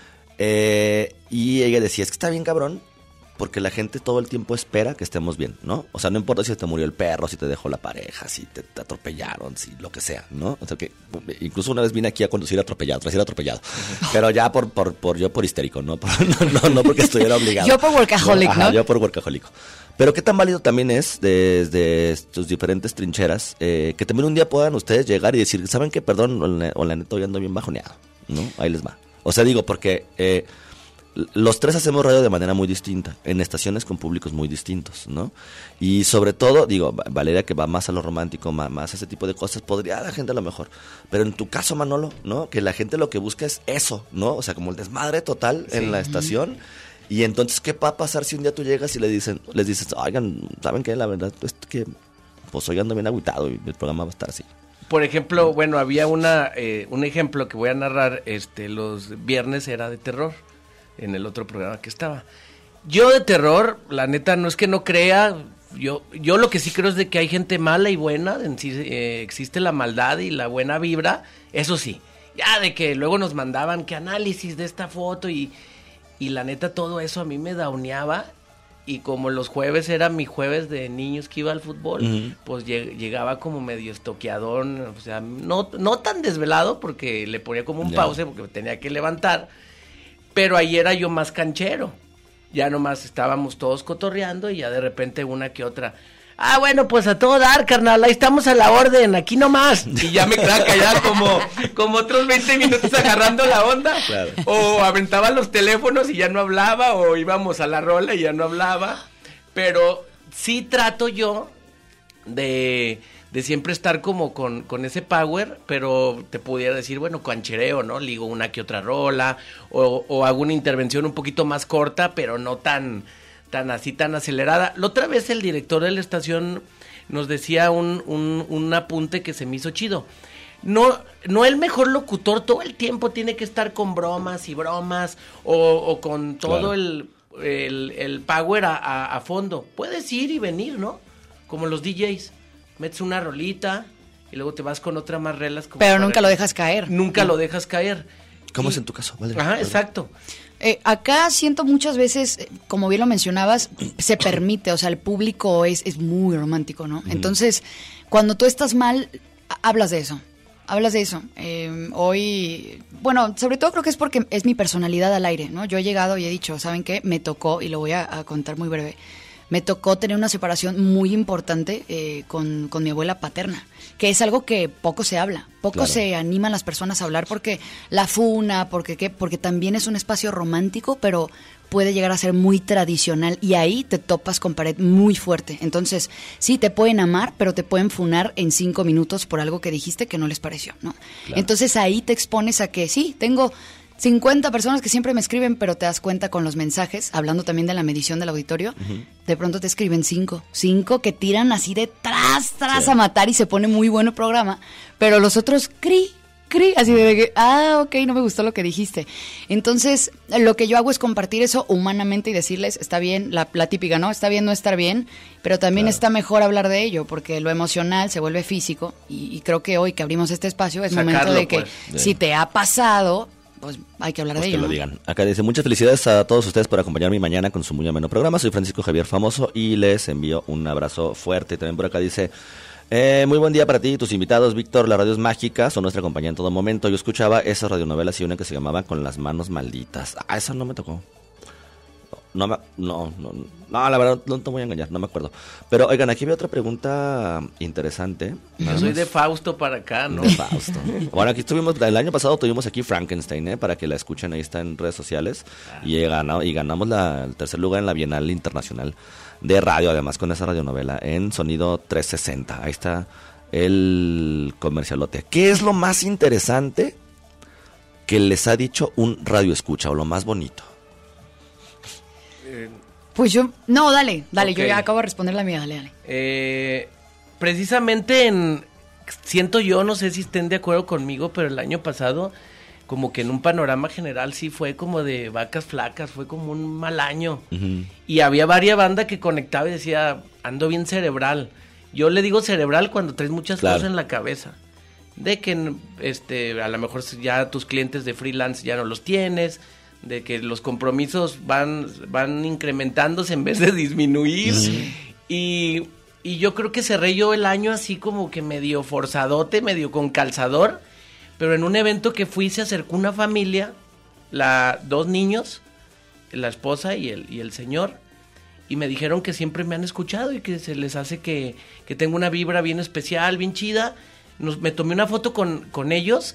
Eh, y ella decía, es que está bien cabrón, porque la gente todo el tiempo espera que estemos bien, ¿no? O sea, no importa si te murió el perro, si te dejó la pareja, si te, te atropellaron, si lo que sea, ¿no? O sea, que incluso una vez vine aquí a conducir atropellado, tras ir atropellado. Pero ya por, por, por yo por histérico, ¿no? Por, no, no, no porque estuviera obligado.
Yo por workaholic, ¿no?
Ajá, yo por workaholic. Pero qué tan válido también es desde sus diferentes trincheras eh, que también un día puedan ustedes llegar y decir, ¿saben qué? Perdón, o la, o la neta hoy ando bien bajoneado, ¿no? Ahí les va. O sea, digo, porque eh, los tres hacemos radio de manera muy distinta, en estaciones con públicos muy distintos, ¿no? Y sobre todo, digo, Valeria, que va más a lo romántico, más, más a ese tipo de cosas, podría la gente a lo mejor. Pero en tu caso, Manolo, ¿no? Que la gente lo que busca es eso, ¿no? O sea, como el desmadre total sí, en la estación. Y entonces, ¿qué va a pasar si un día tú llegas y le dicen, les dices, oigan, ¿saben qué? La verdad es que pues hoy ando bien agüitado y el programa va a estar así.
Por ejemplo, bueno, había una eh, un ejemplo que voy a narrar, este, los viernes era de terror, en el otro programa que estaba. Yo de terror, la neta, no es que no crea, yo yo lo que sí creo es de que hay gente mala y buena, en sí eh, existe la maldad y la buena vibra, eso sí. Ya de que luego nos mandaban que análisis de esta foto y... Y la neta, todo eso a mí me dauneaba. Y como los jueves era mi jueves de niños que iba al fútbol, uh-huh, pues lleg- llegaba como medio estoqueadón. O sea, no, no tan desvelado porque le ponía como un yeah. pause porque tenía que levantar. Pero ahí era yo más canchero. ya nomás estábamos todos cotorreando y ya de repente una que otra, ah, bueno, pues a todo dar, carnal, ahí estamos a la orden, aquí nomás. Y ya me quedaba callada como, como otros veinte minutos agarrando la onda. Claro. O aventaba los teléfonos y ya no hablaba, o íbamos a la rola y ya no hablaba. Pero sí trato yo de, de siempre estar como con, con ese power, pero te pudiera decir, bueno, canchereo, ¿no? Ligo una que otra rola, o, o hago una intervención un poquito más corta, pero no tan... tan así, tan acelerada. La otra vez el director de la estación nos decía un, un, un apunte que se me hizo chido. No, no el mejor locutor todo el tiempo tiene que estar con bromas y bromas o, o con todo claro. el, el, el power a, a, a fondo. Puedes ir y venir, ¿no? Como los D Js. Metes una rolita y luego te vas con otra más relas. Como
Pero nunca lo dejas caer.
Nunca ¿no? lo dejas caer.
¿Cómo
y,
es en tu caso? Vale,
ajá,
vale.
exacto.
Eh, acá siento muchas veces, como bien lo mencionabas, se permite, o sea, el público es, es muy romántico, ¿no? Mm. Entonces, cuando tú estás mal, hablas de eso, hablas de eso. Eh, hoy, bueno, sobre todo creo que es porque es mi personalidad al aire, ¿no? Yo he llegado y he dicho, ¿saben qué? Me tocó, y lo voy a, a contar muy breve, me tocó tener una separación muy importante eh, con, con mi abuela paterna, que es algo que poco se habla, poco claro. se animan las personas a hablar porque la funa, porque qué, porque también es un espacio romántico, pero puede llegar a ser muy tradicional y ahí te topas con pared muy fuerte. Entonces, sí, te pueden amar, pero te pueden funar en cinco minutos por algo que dijiste que no les pareció, ¿no? Claro. Entonces ahí te expones a que sí, tengo cincuenta personas que siempre me escriben, pero te das cuenta con los mensajes, hablando también de la medición del auditorio, uh-huh. de pronto te escriben cinco, cinco que tiran así de tras, tras sí. a matar y se pone muy bueno el programa, pero los otros, cri, cri, así de que, ah, ok, no me gustó lo que dijiste. Entonces, lo que yo hago es compartir eso humanamente y decirles, está bien, la, la típica, ¿no? Está bien no estar bien, pero también claro. está mejor hablar de ello, porque lo emocional se vuelve físico, y, y creo que hoy que abrimos este espacio es Sacarlo, momento de que pues. si te ha pasado... pues hay que hablar
pues
de ello,
que
¿no?
lo digan. Acá dice, muchas felicidades a todos ustedes por acompañarme mañana con su muy ameno programa. Soy Francisco Javier Famoso y les envío un abrazo fuerte. También por acá dice, eh, muy buen día para ti y tus invitados. Víctor, la radio es mágica, son nuestra compañía en todo momento. Yo escuchaba esas radionovelas y una que se llamaba Con las manos malditas. Ah, esa no me tocó. No, me, no, no, no, la verdad no te voy a engañar, no me acuerdo. Pero, oigan, aquí veo otra pregunta interesante.
Yo soy de Fausto para acá, ¿no?
De Fausto. Bueno, aquí estuvimos, el año pasado tuvimos aquí Frankenstein, ¿eh? Para que la escuchen, ahí está en redes sociales. Ah. Y, ganado, y ganamos la, el tercer lugar en la Bienal Internacional de Radio, además con esa radionovela en sonido trescientos sesenta. Ahí está el comercialote. ¿Qué es lo más interesante que les ha dicho un radio escucha o lo más bonito?
Pues yo, no, dale, dale, okay. Yo ya acabo de responder la mía, dale, dale.
Eh, precisamente en, siento yo, no sé si estén de acuerdo conmigo, pero el año pasado, como que en un panorama general sí fue como de vacas flacas, fue como un mal año. Uh-huh. Y había varias bandas que conectaba y decía, ando bien cerebral. Yo le digo cerebral cuando traes muchas claro. cosas en la cabeza. De que este, a lo mejor ya tus clientes de freelance ya no los tienes, de que los compromisos van, van incrementándose en vez de disminuir. Mm. Y, y yo creo que cerré yo el año así como que medio forzadote, medio con calzador, pero en un evento que fui se acercó una familia, la, dos niños, la esposa y el, y el señor, y me dijeron que siempre me han escuchado y que se les hace que, que tengo una vibra bien especial, bien chida. Nos, me tomé una foto con, con ellos.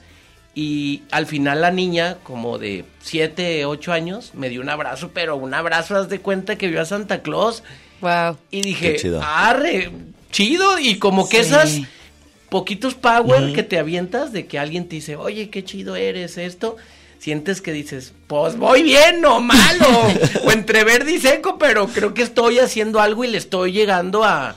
Y al final la niña, como de siete, ocho años, me dio un abrazo, pero un abrazo, haz de cuenta que vio a Santa Claus.
Wow.
Y dije, chido. arre, chido. Y como que sí. esas poquitos power uh-huh. que te avientas de que alguien te dice, oye, qué chido eres esto. Sientes que dices, pues voy bien o malo. O entre verde y seco, pero creo que estoy haciendo algo y le estoy llegando a...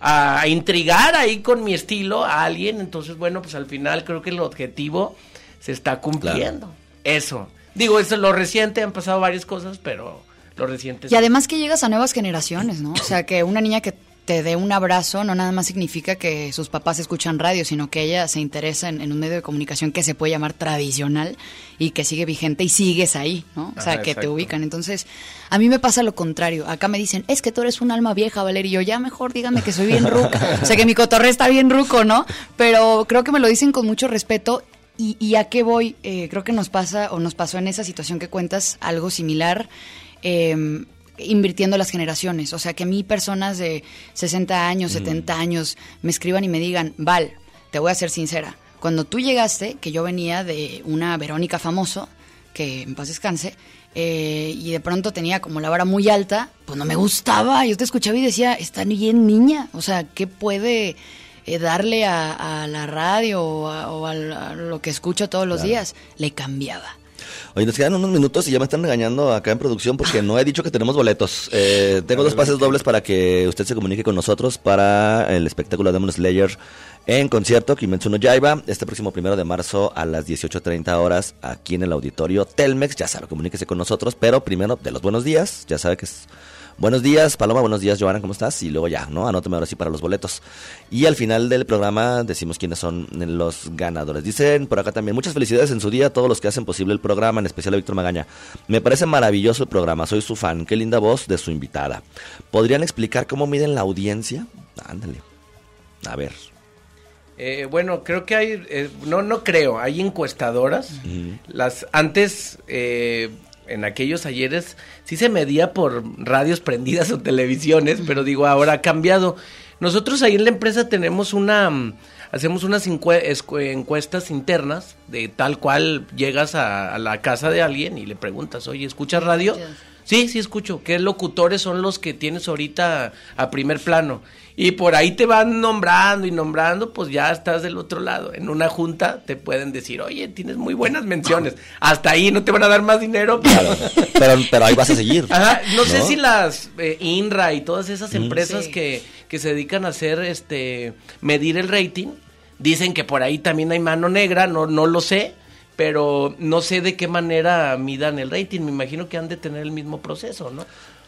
a intrigar ahí con mi estilo a alguien. Entonces, bueno, pues al final creo que el objetivo se está cumpliendo. Claro. Eso. Digo, eso lo reciente, han pasado varias cosas, pero lo reciente...
Y además que llegas a nuevas generaciones, ¿no? O sea, que una niña que te dé un abrazo no nada más significa que sus papás escuchan radio, sino que ella se interesa en, en un medio de comunicación que se puede llamar tradicional y que sigue vigente y sigues ahí, ¿no? O sea, Ajá, que exacto. te ubican. Entonces, a mí me pasa lo contrario. Acá me dicen, es que tú eres un alma vieja, Valeria. Y yo, ya mejor dígame que soy bien ruca. O sea, que mi cotorreo está bien ruco, ¿no? Pero creo que me lo dicen con mucho respeto. ¿Y, y a qué voy? Eh, creo que nos pasa o nos pasó en esa situación que cuentas algo similar. Eh, invirtiendo las generaciones. O sea, que a mí personas de sesenta años, setenta años me escriban y me digan, Val, te voy a ser sincera, cuando tú llegaste, que yo venía de una Verónica Famoso, que en paz descanse, eh, y de pronto tenía como la vara muy alta, pues no me gustaba. Yo te escuchaba y decía, está bien niña, o sea, ¿qué puede eh, darle a, a la radio o, a, o a, a lo que escucho todos los
Claro.
días? Le cambiaba.
Oye, nos quedan unos minutos y ya me están regañando acá en producción porque no he dicho que tenemos boletos. Eh, tengo dos pases dobles para que usted se comunique con nosotros para el espectáculo Demon Slayer en concierto Kimetsu no Yaiba este próximo primero de marzo a las dieciocho treinta horas aquí en el auditorio Telmex. Ya sabe, comuníquese con nosotros, pero primero de los buenos días. Ya sabe que es buenos días, Paloma, buenos días, Joana, ¿cómo estás? Y luego ya, ¿no? Anótame ahora sí para los boletos. Y al final del programa decimos quiénes son los ganadores. Dicen por acá también, muchas felicidades en su día a todos los que hacen posible el programa, en especial a Víctor Magaña. Me parece maravilloso el programa, soy su fan, qué linda voz de su invitada. ¿Podrían explicar cómo miden la audiencia? Ándale, a ver.
Eh, bueno, creo que hay, eh, no, no creo, hay encuestadoras.
Uh-huh.
Las antes, eh, en aquellos ayeres, sí se medía por radios prendidas o televisiones, pero digo, ahora ha cambiado. Nosotros ahí en la empresa tenemos una, mm, hacemos unas encue- escu- encuestas internas, de tal cual llegas a, a la casa de alguien y le preguntas, oye, ¿escuchas radio? Sí, sí escucho. ¿Qué locutores son los que tienes ahorita a primer plano? Y por ahí te van nombrando y nombrando, pues ya estás del otro lado. En una junta te pueden decir, oye, tienes muy buenas menciones. Hasta ahí no te van a dar más dinero.
Claro, pero, pero ahí vas a seguir.
Ajá, no,
¿no?
sé si las eh, INRA y todas esas
Mm.
empresas
Sí.
que, que se dedican a hacer, este, medir el rating, dicen que por ahí también hay mano negra, no, no lo sé. Pero no sé de qué manera midan el rating. Me imagino que han de tener el mismo proceso, ¿no?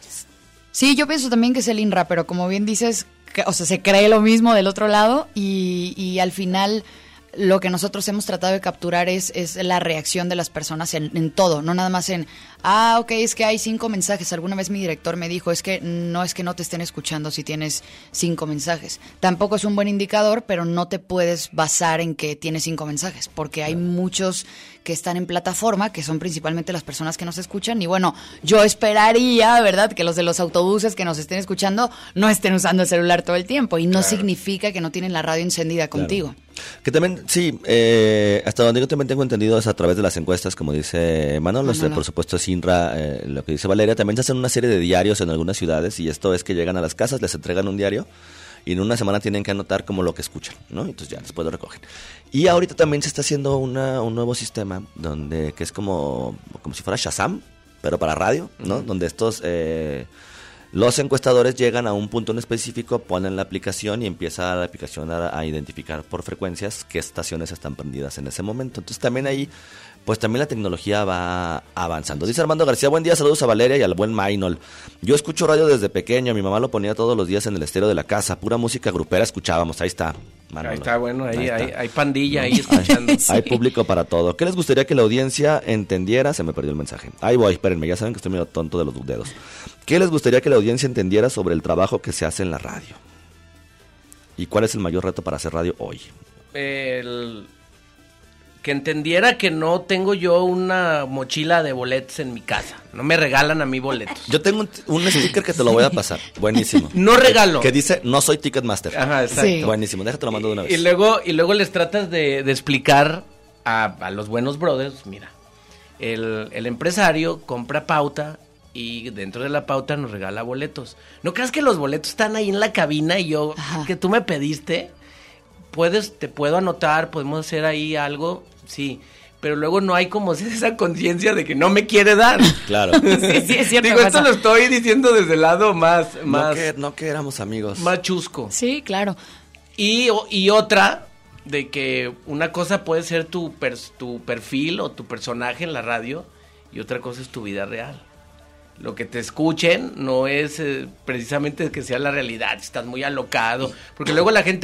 Sí, yo pienso también que es el INRA, pero como bien dices, que, o sea, se cree lo mismo del otro lado y, y al final lo que nosotros hemos tratado de capturar es, es la reacción de las personas en, en todo, no nada más en, ah, ok, es que hay cinco mensajes. Alguna vez mi director me dijo, es que no es que no te estén escuchando si tienes cinco mensajes. Tampoco es un buen indicador, pero no te puedes basar en que tienes cinco mensajes, porque hay muchos que están en plataforma, que son principalmente las personas que nos escuchan, y bueno, yo esperaría, ¿verdad?, que los de los autobuses que nos estén escuchando no estén usando el celular todo el tiempo, y no
Claro.
significa que no tienen la radio encendida
Claro.
contigo.
Que también, sí, eh, hasta donde yo también tengo entendido es a través de las encuestas, como dice Manolo, este,
Manolo.
por supuesto es INRA, eh, lo que dice Valeria, también se hacen una serie de diarios en algunas ciudades y esto es que llegan a las casas, les entregan un diario y en una semana tienen que anotar como lo que escuchan, ¿no? Entonces ya después lo recogen. Y ahorita también se está haciendo una, un nuevo sistema donde que es como, como si fuera Shazam, pero para radio, ¿no? Uh-huh. Donde estos... Eh, los encuestadores llegan a un punto en específico, ponen la aplicación y empieza la aplicación a, a identificar por frecuencias qué estaciones están prendidas en ese momento. Entonces también ahí, pues también la tecnología va avanzando. Dice Armando García, buen día, saludos a Valeria y al buen Mainol. Yo escucho radio desde pequeño, mi mamá lo ponía todos los días en el estéreo de la casa, pura música grupera escuchábamos, ahí está. Manolo.
Ahí está, bueno, ahí,
Ahí está.
hay, hay pandilla ahí escuchando.
Hay, hay público para todo. ¿Qué les gustaría que la audiencia entendiera? Se me perdió el mensaje. Ahí voy, espérenme, ya saben que estoy medio tonto de los dedos. ¿Qué les gustaría que la audiencia entendiera sobre el trabajo que se hace en la radio? ¿Y cuál es el mayor reto para hacer radio hoy?
El... Que entendiera que no tengo yo una mochila de boletos en mi casa. No me regalan a mí boletos.
Yo tengo un, un sticker que te lo voy a pasar. Buenísimo.
No regalo.
Que, que dice, no soy Ticketmaster.
Ajá, exacto.
Sí.
Buenísimo, déjate lo mando de una vez.
Y luego, y luego les tratas de, de explicar a, a los buenos brothers, mira, el, el empresario compra pauta y dentro de la pauta nos regala boletos. ¿No creas que los boletos están ahí en la cabina y yo,
Ajá.
que tú me pediste? Puedes, te puedo anotar, podemos hacer ahí algo, sí, pero luego no hay como esa conciencia de que no me quiere dar.
Claro.
Sí, sí, es cierto.
Digo, esto
pasa.
lo estoy diciendo desde el lado más,
No
más,
que, no que éramos amigos.
más chusco.
Sí, claro.
Y, o- y otra, de que una cosa puede ser tu, pers- tu perfil o tu personaje en la radio y otra cosa es tu vida real. Lo que te escuchen no es eh, precisamente que sea la realidad, estás muy alocado. Porque luego la gente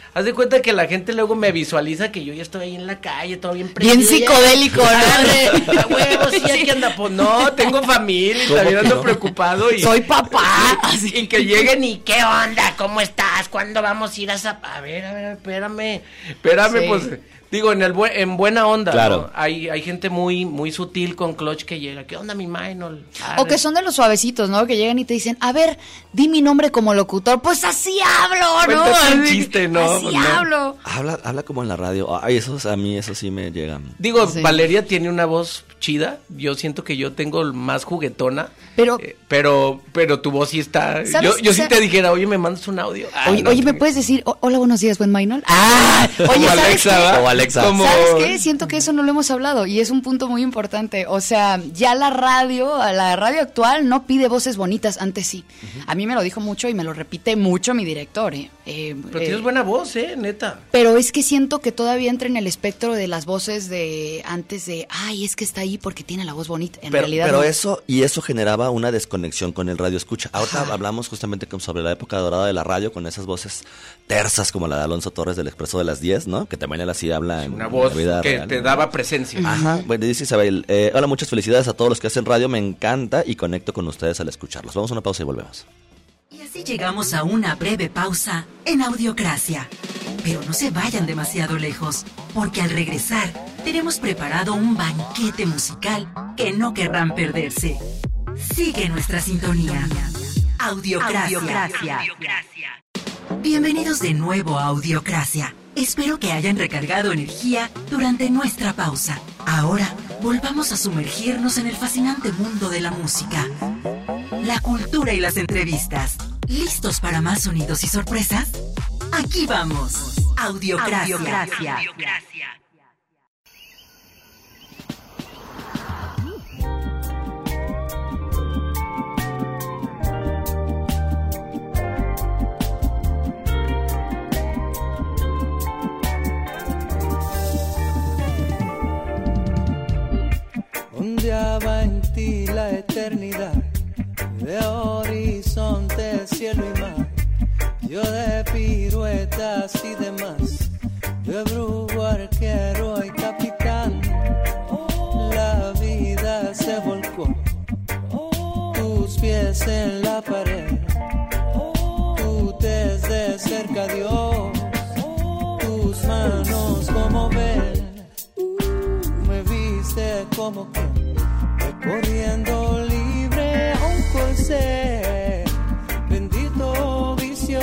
haz de cuenta que la gente luego me visualiza que yo ya estoy ahí en la calle, todo bien
Bien psicodélico, ¿no?
A huevos, sí, aquí anda, pues no, tengo familia y también ando no? preocupado y...
Soy papá.
Y, y que lleguen y, ¿qué onda? ¿Cómo estás? ¿Cuándo vamos a ir a esa...? A ver, a ver, espérame, espérame, sí. pues... Digo, en el bu en buena onda,
claro.
¿no? Hay, hay gente muy muy sutil con clutch que llega. ¿Qué onda, mi minor?
O que son de los suavecitos, ¿no? Que llegan y te dicen, a ver, di mi nombre como locutor. Pues así hablo, ¿no?
Cuéntate un chiste, ¿no?
Así
no.
hablo.
Habla, habla como en la radio. Ay, eso a mí eso sí me llega.
Digo,
sí.
Valeria tiene una voz chida. Yo siento que yo tengo más juguetona.
Pero,
eh, pero, pero tu voz sí está. Yo, yo sí te dijera, oye, me mandas un audio. Ah,
oye,
no,
oye
no,
¿me puedes decir, hola, buenos días, buen minor? Ah, oye, ¿sabes
Alexa,
qué?
¿va?
O Alexa.
Como...
¿Sabes qué? Siento que eso no lo hemos hablado y es un punto muy importante. O sea, ya la radio, la radio actual no pide voces bonitas, antes sí. Uh-huh. A mí me lo dijo mucho y me lo repite mucho mi director. ¿eh? Eh,
pero
eh,
tienes buena voz, ¿eh? Neta.
Pero es que siento que todavía entra en el espectro de las voces de antes de, ay, es que está ahí porque tiene la voz bonita. En
pero,
realidad
Pero
no.
eso, y eso generaba una desconexión con el radio escucha. Ahorita
Ajá.
hablamos justamente sobre la época dorada de la radio, con esas voces tersas como la de Alonso Torres del Expreso de las diez, ¿no? Que también él así habla en
una voz
la vida
que
real,
te
¿no?
daba presencia.
Ajá, bueno, dice Isabel, eh, hola, muchas felicidades a todos los que hacen radio, me encanta y conecto con ustedes al escucharlos. Vamos a una pausa y volvemos.
Y así llegamos a una breve pausa en Audiocracia. Pero no se vayan demasiado lejos, porque al regresar tenemos preparado un banquete musical que no querrán perderse. Sigue nuestra sintonía. Audiocracia. Audiocracia. Bienvenidos de nuevo a Audiocracia. Espero que hayan recargado energía durante nuestra pausa. Ahora volvamos a sumergirnos en el fascinante mundo de la música, la cultura y las entrevistas. ¿Listos para más sonidos y sorpresas? Aquí vamos. Audiocracia. Audiocracia. Audiocracia.
Ondeaba en ti la eternidad, de horizonte, cielo y mar. Yo de piruetas y demás, de brujo, arquero y capitán. La vida se volcó, tus pies en la pared. Tú desde cerca, Dios, tus manos como ven. Me viste como que corriendo libre a un corsé. Bendito vicio,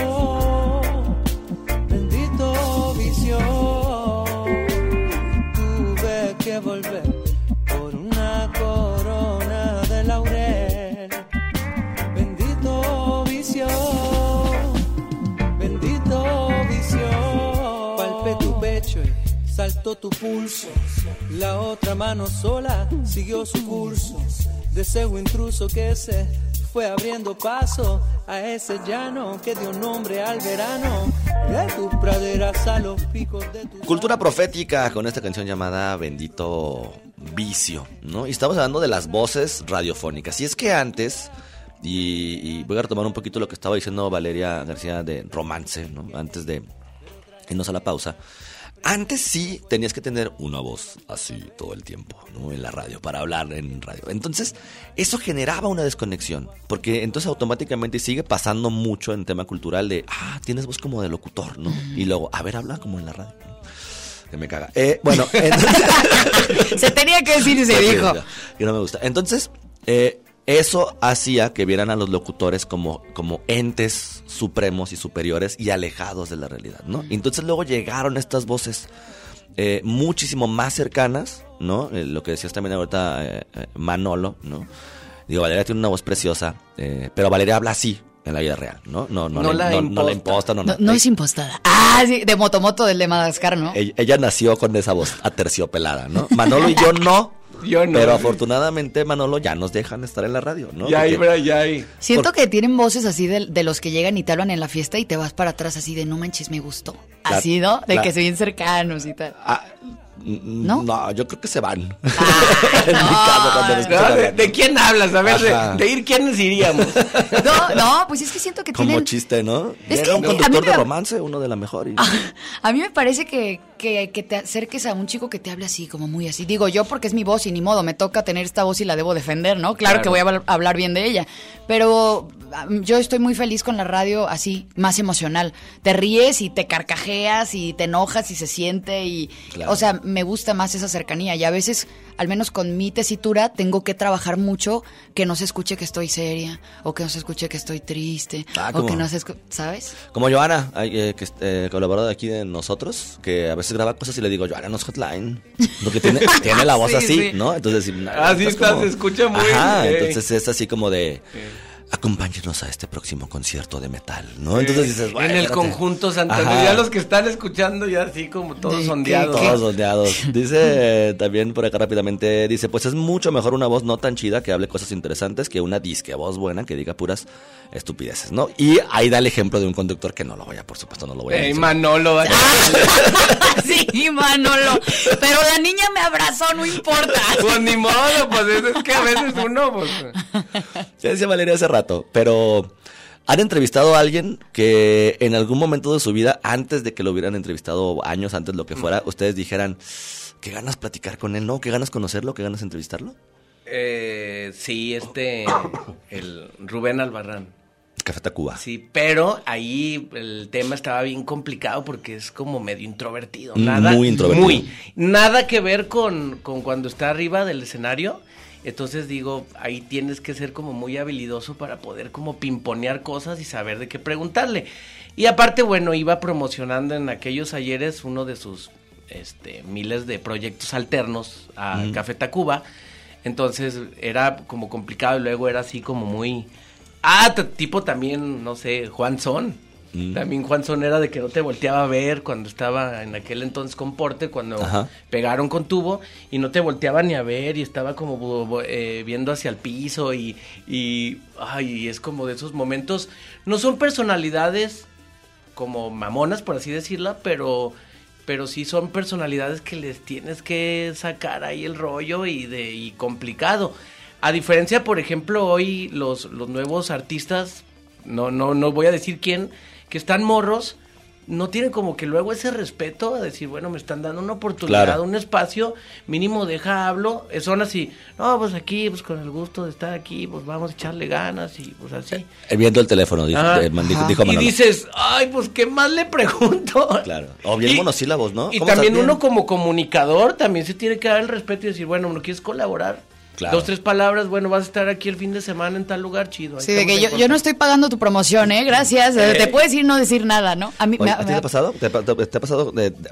bendito vicio. Tuve que volver por una corona de laurel. Bendito vicio, bendito vicio. Palpé tu pecho y saltó tu pulso. La otra mano sola siguió su curso. Deseo intruso que se fue abriendo paso a ese llano que dio nombre al verano. De tus praderas a los picos de tu...
Cultura profética con esta canción llamada Bendito Vicio, ¿no? Y estamos hablando de las voces radiofónicas. Y es que antes, y, y voy a retomar un poquito lo que estaba diciendo Valeria García de Romance, ¿no? Antes de irnos a la pausa. Antes sí tenías que tener una voz así todo el tiempo, ¿no? En la radio, para hablar en radio. Entonces, eso generaba una desconexión, porque entonces automáticamente sigue pasando mucho en tema cultural de, ah, tienes voz como de locutor, ¿no? Y luego, a ver, habla como en la radio, ¿no? Que me caga. Eh, bueno, entonces...
Se tenía que decir y se dijo.
Que no me gusta. Entonces, eh... eso hacía que vieran a los locutores como, como entes supremos y superiores y alejados de la realidad, ¿no? Y entonces luego llegaron estas voces eh, muchísimo más cercanas, ¿no? Eh, lo que decías también ahorita eh, eh, Manolo, ¿no? Digo, Valeria tiene una voz preciosa, eh, pero Valeria habla así en la vida real, ¿no? No, no,
No
le,
la
no,
imposta.
no la imposta, no, no.
No, no es impostada. Ah, sí, de Motomoto del de Madagascar, ¿no?
Ella, ella nació con esa voz aterciopelada, ¿no? Manolo y yo no.
Yo no.
Pero afortunadamente, Manolo, ya nos dejan estar en la radio, ¿no?
Ya hay,
Porque-
bra, ya hay.
Siento
Por-
que tienen voces así de, de los que llegan y te hablan en la fiesta y te vas para atrás así de no manches, me gustó.
La-
Así, ¿no? De
la-
que se ven cercanos y tal.
Ah,
¿No?
No, yo creo que se van.
Ah,
en mi caso, cuando lo escuchan
No, ¿de,
hablando.
de quién hablas? A ver,
Ajá.
de, de ir quiénes iríamos.
No, no, pues es que siento que
Como
tienen...
chiste, ¿no?
Es
Era
que
un
a mí
conductor
me-
de romance, uno de la mejor. y-
A mí me parece que, que, que te acerques a un chico que te hable así, como muy así. Digo yo porque es mi voz y ni modo, me toca tener esta voz y la debo defender, ¿no? Claro,
Claro.
que voy a habl- hablar bien de ella. Pero ah, yo estoy muy feliz con la radio así, más emocional. Te ríes y te carcajeas y te enojas y se siente y...
Claro.
O sea, me gusta más esa cercanía. Y a veces, al menos con mi tesitura, tengo que trabajar mucho que no se escuche que estoy seria o que no se escuche que estoy triste
Ah,
o
¿cómo?
que no se escuche... ¿Sabes?
Como Joana, eh, que es eh, colaboradora aquí de nosotros, que a veces graba cosas y le digo, Joana, no es hotline. Porque tiene, tiene la voz
Sí,
así,
sí.
¿no? Entonces, sí,
Así está, se escucha muy
Ajá,
bien.
entonces es así como de... Acompáñenos a este próximo concierto de metal, ¿no? Entonces dices, bueno,
en el
espérate.
conjunto Santander,
Ajá.
ya los que están escuchando ya así como todos
¿De
sondeados.
qué?
Todos sondeados. Dice eh, también por acá rápidamente, dice, pues es mucho mejor una voz no tan chida que hable cosas interesantes que una disque voz buena que diga puras estupideces, ¿no? Y ahí da el ejemplo de un conductor que no lo voy a, por supuesto, no lo voy a
Ey,
decir.
Manolo.
Sí, Manolo. Pero la niña me abrazó, no importa.
Pues ni modo, pues es, es que a veces uno, pues...
Ya decía Valeria hace rato, pero ¿han entrevistado a alguien que en algún momento de su vida, antes de que lo hubieran entrevistado, años antes, lo que fuera, ustedes dijeran, qué ganas platicar con él, ¿no? ¿Qué ganas conocerlo? ¿Qué ganas entrevistarlo?
Eh, sí, este, el Rubén Albarrán.
Café Tacuba.
Sí, pero ahí el tema estaba bien complicado porque es como medio introvertido.
Mm,
Nada,
muy introvertido.
Muy. Nada que ver con, con cuando está arriba del escenario. Entonces digo, ahí tienes que ser como muy habilidoso para poder como pimponear cosas y saber de qué preguntarle. Y aparte, bueno, iba promocionando en aquellos ayeres uno de sus este, miles de proyectos alternos a
Mm.
Café Tacuba. Entonces era como complicado y luego era así como muy... Ah, t- tipo también, no sé, Juan Son.
Mm.
También Juan Son era de que no te volteaba a ver cuando estaba en aquel entonces con Porter, cuando
Ajá.
pegaron con Tubo, y no te volteaba ni a ver y estaba como bo- bo- eh, viendo hacia el piso y, y, ay, es como de esos momentos, no son personalidades como mamonas, por así decirla, pero... pero sí son personalidades que les tienes que sacar ahí el rollo y de y complicado. A diferencia, por ejemplo, hoy los, los nuevos artistas, no, no, no voy a decir quién, que están morros, no tienen como que luego ese respeto a decir, bueno, me están dando una oportunidad,
Claro.
un espacio, mínimo deja hablo, eh, son así, no, pues aquí, pues con el gusto de estar aquí, pues vamos a echarle ganas y pues así.
Eh, Viendo el teléfono, dijo,
Ajá.
eh, man- dijo,
Ajá.
dijo
Y
Manolo.
dices, ay, pues qué más le pregunto.
Claro. O bien
Y-
monosílabos, ¿no?
Y
¿Cómo
también
estás?
uno
Bien.
como comunicador también se tiene que dar el respeto y decir, bueno, ¿no quieres colaborar?
Claro.
Dos, tres palabras, bueno, vas a estar aquí el fin de semana en tal lugar, chido. ahí
Sí, de
estamos
que
en
yo, yo no
contacto.
estoy pagando tu promoción, ¿eh? Gracias.
Eh.
Te puedes ir no decir nada, ¿no? A mí
Oye,
me,
¿a ti
me-
te ha pasado? ¿Te, ha- te- te ha pasado de, de-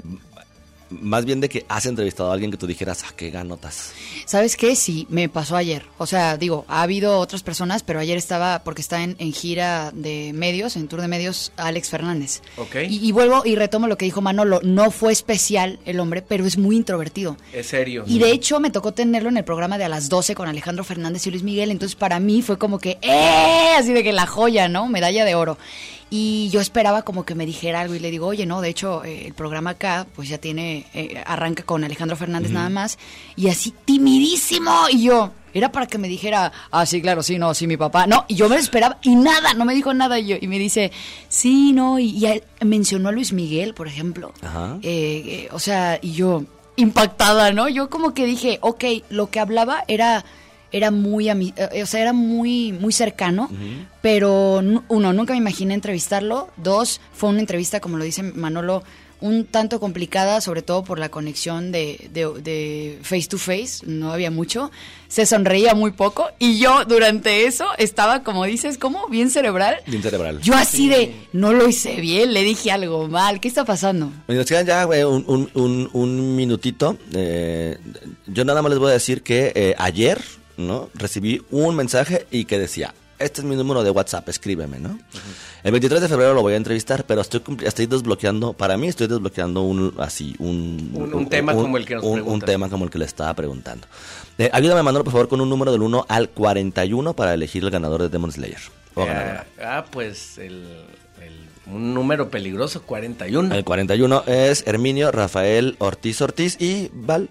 más bien de que has entrevistado a alguien que tú dijeras, ah, qué ganotas?
¿Sabes qué? Sí, me pasó ayer. O sea, digo, ha habido otras personas, pero ayer estaba, porque está en, en gira de medios, en tour de medios, Alex Fernández.
Ok.
Y, y vuelvo y retomo lo que dijo Manolo. No fue especial el hombre, pero es muy introvertido.
Es serio.
Y de hecho me tocó tenerlo en el programa de A las doce con Alejandro Fernández y Luis Miguel, entonces para mí fue como que, ¡eh! Así de que la joya, ¿no? Medalla de oro. Y yo esperaba como que me dijera algo y le digo, oye, no, de hecho eh, el programa acá pues ya tiene, eh, arranca con Alejandro Fernández nada más, y así timidísimo, y yo... Era para que me dijera, ah, sí, claro, sí, no, sí, mi papá. No, y yo me lo esperaba y nada, no me dijo nada. Y, yo, y me dice, sí, no, y, y a él- mencionó a Luis Miguel, por ejemplo.
Ajá.
Eh, eh, o sea, y yo impactada, ¿no? Yo como que dije, ok, lo que hablaba era era muy ami- eh, o sea, era muy muy cercano, pero nu- uno, nunca me imaginé entrevistarlo. Dos, fue una entrevista, como lo dice Manolo, un tanto complicada, sobre todo por la conexión de, de, de face to face, no había mucho, se sonreía muy poco, y yo durante eso estaba, como dices, como bien cerebral.
Bien cerebral.
Yo así de, no lo hice bien, le dije algo mal, ¿qué está pasando?
Oye, nos quedan ya, güey, un, un, un, un minutito. Eh, yo nada más les voy a decir que eh, ayer, ¿no? Recibí un mensaje y que decía, este es mi número de WhatsApp, escríbeme, ¿no? El veintitrés de febrero lo voy a entrevistar, pero estoy cumpli- estoy desbloqueando, para mí estoy desbloqueando un, así, un...
Un- un tema como el que nos
un,
preguntan.
un tema como el que le estaba preguntando. Eh, ayúdame, Manolo, por favor, con un número del uno al cuarenta y uno para elegir el ganador de Demon Slayer. O ganadora.
Ah, ah, pues el, el un número peligroso, cuarenta y uno.
El cuarenta y uno es Herminio Rafael Ortiz Ortiz y Val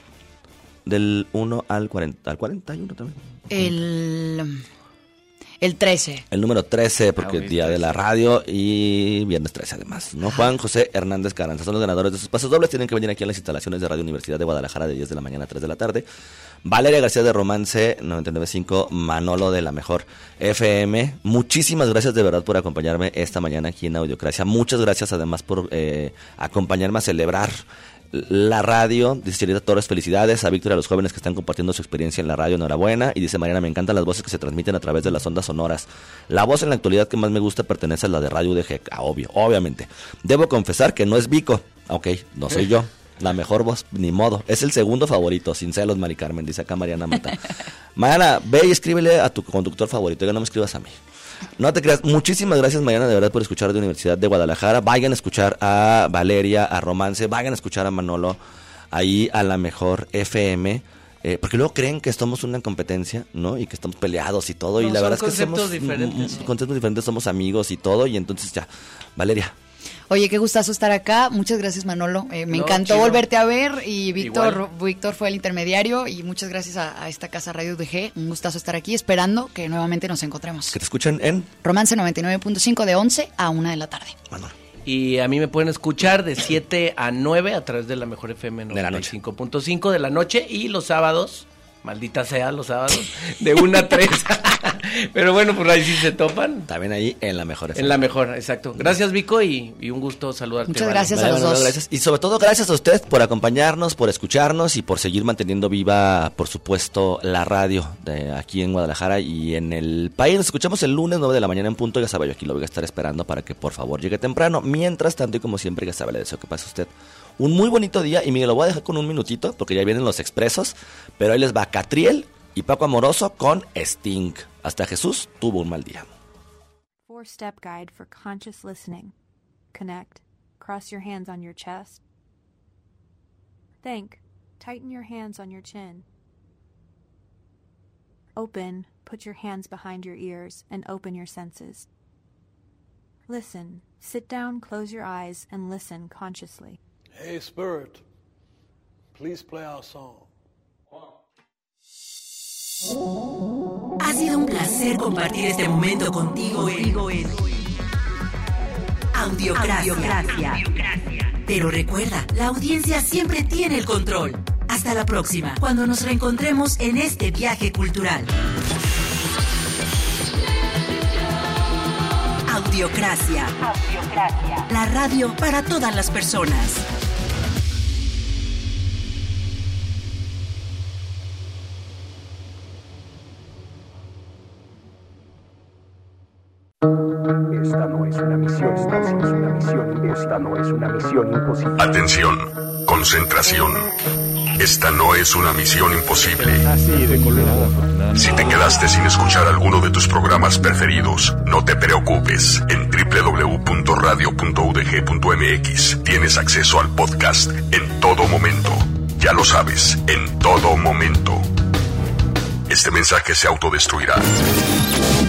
del uno al cuarenta, al cuarenta y uno también.
El... El trece.
El número trece, porque
Ah,
es día
trece.
de la radio y viernes trece además, ¿no? Juan José Hernández Carranza son los ganadores de sus pasos dobles. Tienen que venir aquí a las instalaciones de Radio Universidad de Guadalajara de diez de la mañana a tres de la tarde. Valeria García de Romance noventa y nueve punto cinco, Manolo de la Mejor F M. Muchísimas gracias de verdad por acompañarme esta mañana aquí en Audiocracia. Muchas gracias además por eh, acompañarme a celebrar la radio. Dice Chelita Torres, felicidades a Víctor y a los jóvenes que están compartiendo su experiencia en la radio, enhorabuena. Y dice Mariana, me encantan las voces que se transmiten a través de las ondas sonoras. La voz en la actualidad que más me gusta pertenece a la de Radio U D G, ah, obvio, obviamente. Debo confesar que no es Vico, ok, no soy yo. La mejor voz, ni modo. Es el segundo favorito, sin celos, Mari Carmen, dice acá Mariana Mata. Mariana, ve y escríbele a tu conductor favorito, ya no me escribas a mí. No te creas. Muchísimas gracias, Mariana, de verdad, por escuchar de Universidad de Guadalajara. Vayan a escuchar a Valeria, a Romance, vayan a escuchar a Manolo, ahí a La Mejor F M, eh, porque luego creen que somos una competencia, ¿no? Y que estamos peleados y todo,
No,
y la
son
verdad es que
conceptos
somos
diferentes.
mm, conceptos diferentes, somos amigos y todo, y entonces ya, Valeria.
Oye, qué gustazo estar acá. Muchas gracias, Manolo. Eh, me
No,
encantó
chido.
volverte a ver. Y Víctor,
Igual.
Víctor fue el intermediario. Y muchas gracias a, a esta casa Radio U D G. Un gustazo estar aquí, esperando que nuevamente nos encontremos.
Que te escuchen en
Romance noventa y nueve punto cinco de once a una de la tarde.
Manolo.
Y a mí me pueden escuchar de siete a nueve a través de la Mejor F M
De la
noventa y
noche.
cinco punto cinco de la noche. Y los sábados, maldita sea los sábados, de una a tres. Pero bueno, pues ahí sí se topan.
También ahí en La Mejor F M.
En la mejor, exacto. Gracias, Vico, y, y un gusto saludarte.
Muchas
Vale.
gracias a
Vale,
los
Manolo,
dos.
gracias. Y sobre todo gracias a usted por acompañarnos, por escucharnos y por seguir manteniendo viva, por supuesto, la radio de aquí en Guadalajara y en el país. Nos escuchamos el lunes nueve de la mañana en punto. Ya sabe, yo aquí lo voy a estar esperando para que por favor llegue temprano. Mientras tanto, y como siempre, ya sabe, le deseo que pase usted un muy bonito día. Y mire, lo voy a dejar con un minutito porque ya vienen los expresos, pero ahí les va Catriel y Paco Amoroso con Sting. Hasta Jesús tuvo un mal día.
Four-step guide for conscious listening. Connect. Cross your hands on your chest. Think. Tighten your hands on your chin. Open. Put your hands behind your ears and open your senses. Listen. Sit down, close your eyes, and listen consciously.
Hey, Spirit, please play our song.
Ha sido un placer compartir este momento contigo en Audiocracia. Pero recuerda, la audiencia siempre tiene el control. Hasta la próxima, cuando nos reencontremos en este viaje cultural. Audiocracia. La radio para todas las personas.
Esta no es una misión, esta sí es una misión, esta no es una misión imposible.
Atención, concentración. Esta no es una misión imposible.
Así de colorado.
Si te quedaste sin escuchar alguno de tus programas preferidos, no te preocupes. En doble u doble u doble u punto radio punto u d g punto m x tienes acceso al podcast en todo momento. Ya lo sabes, en todo momento. Este mensaje se autodestruirá.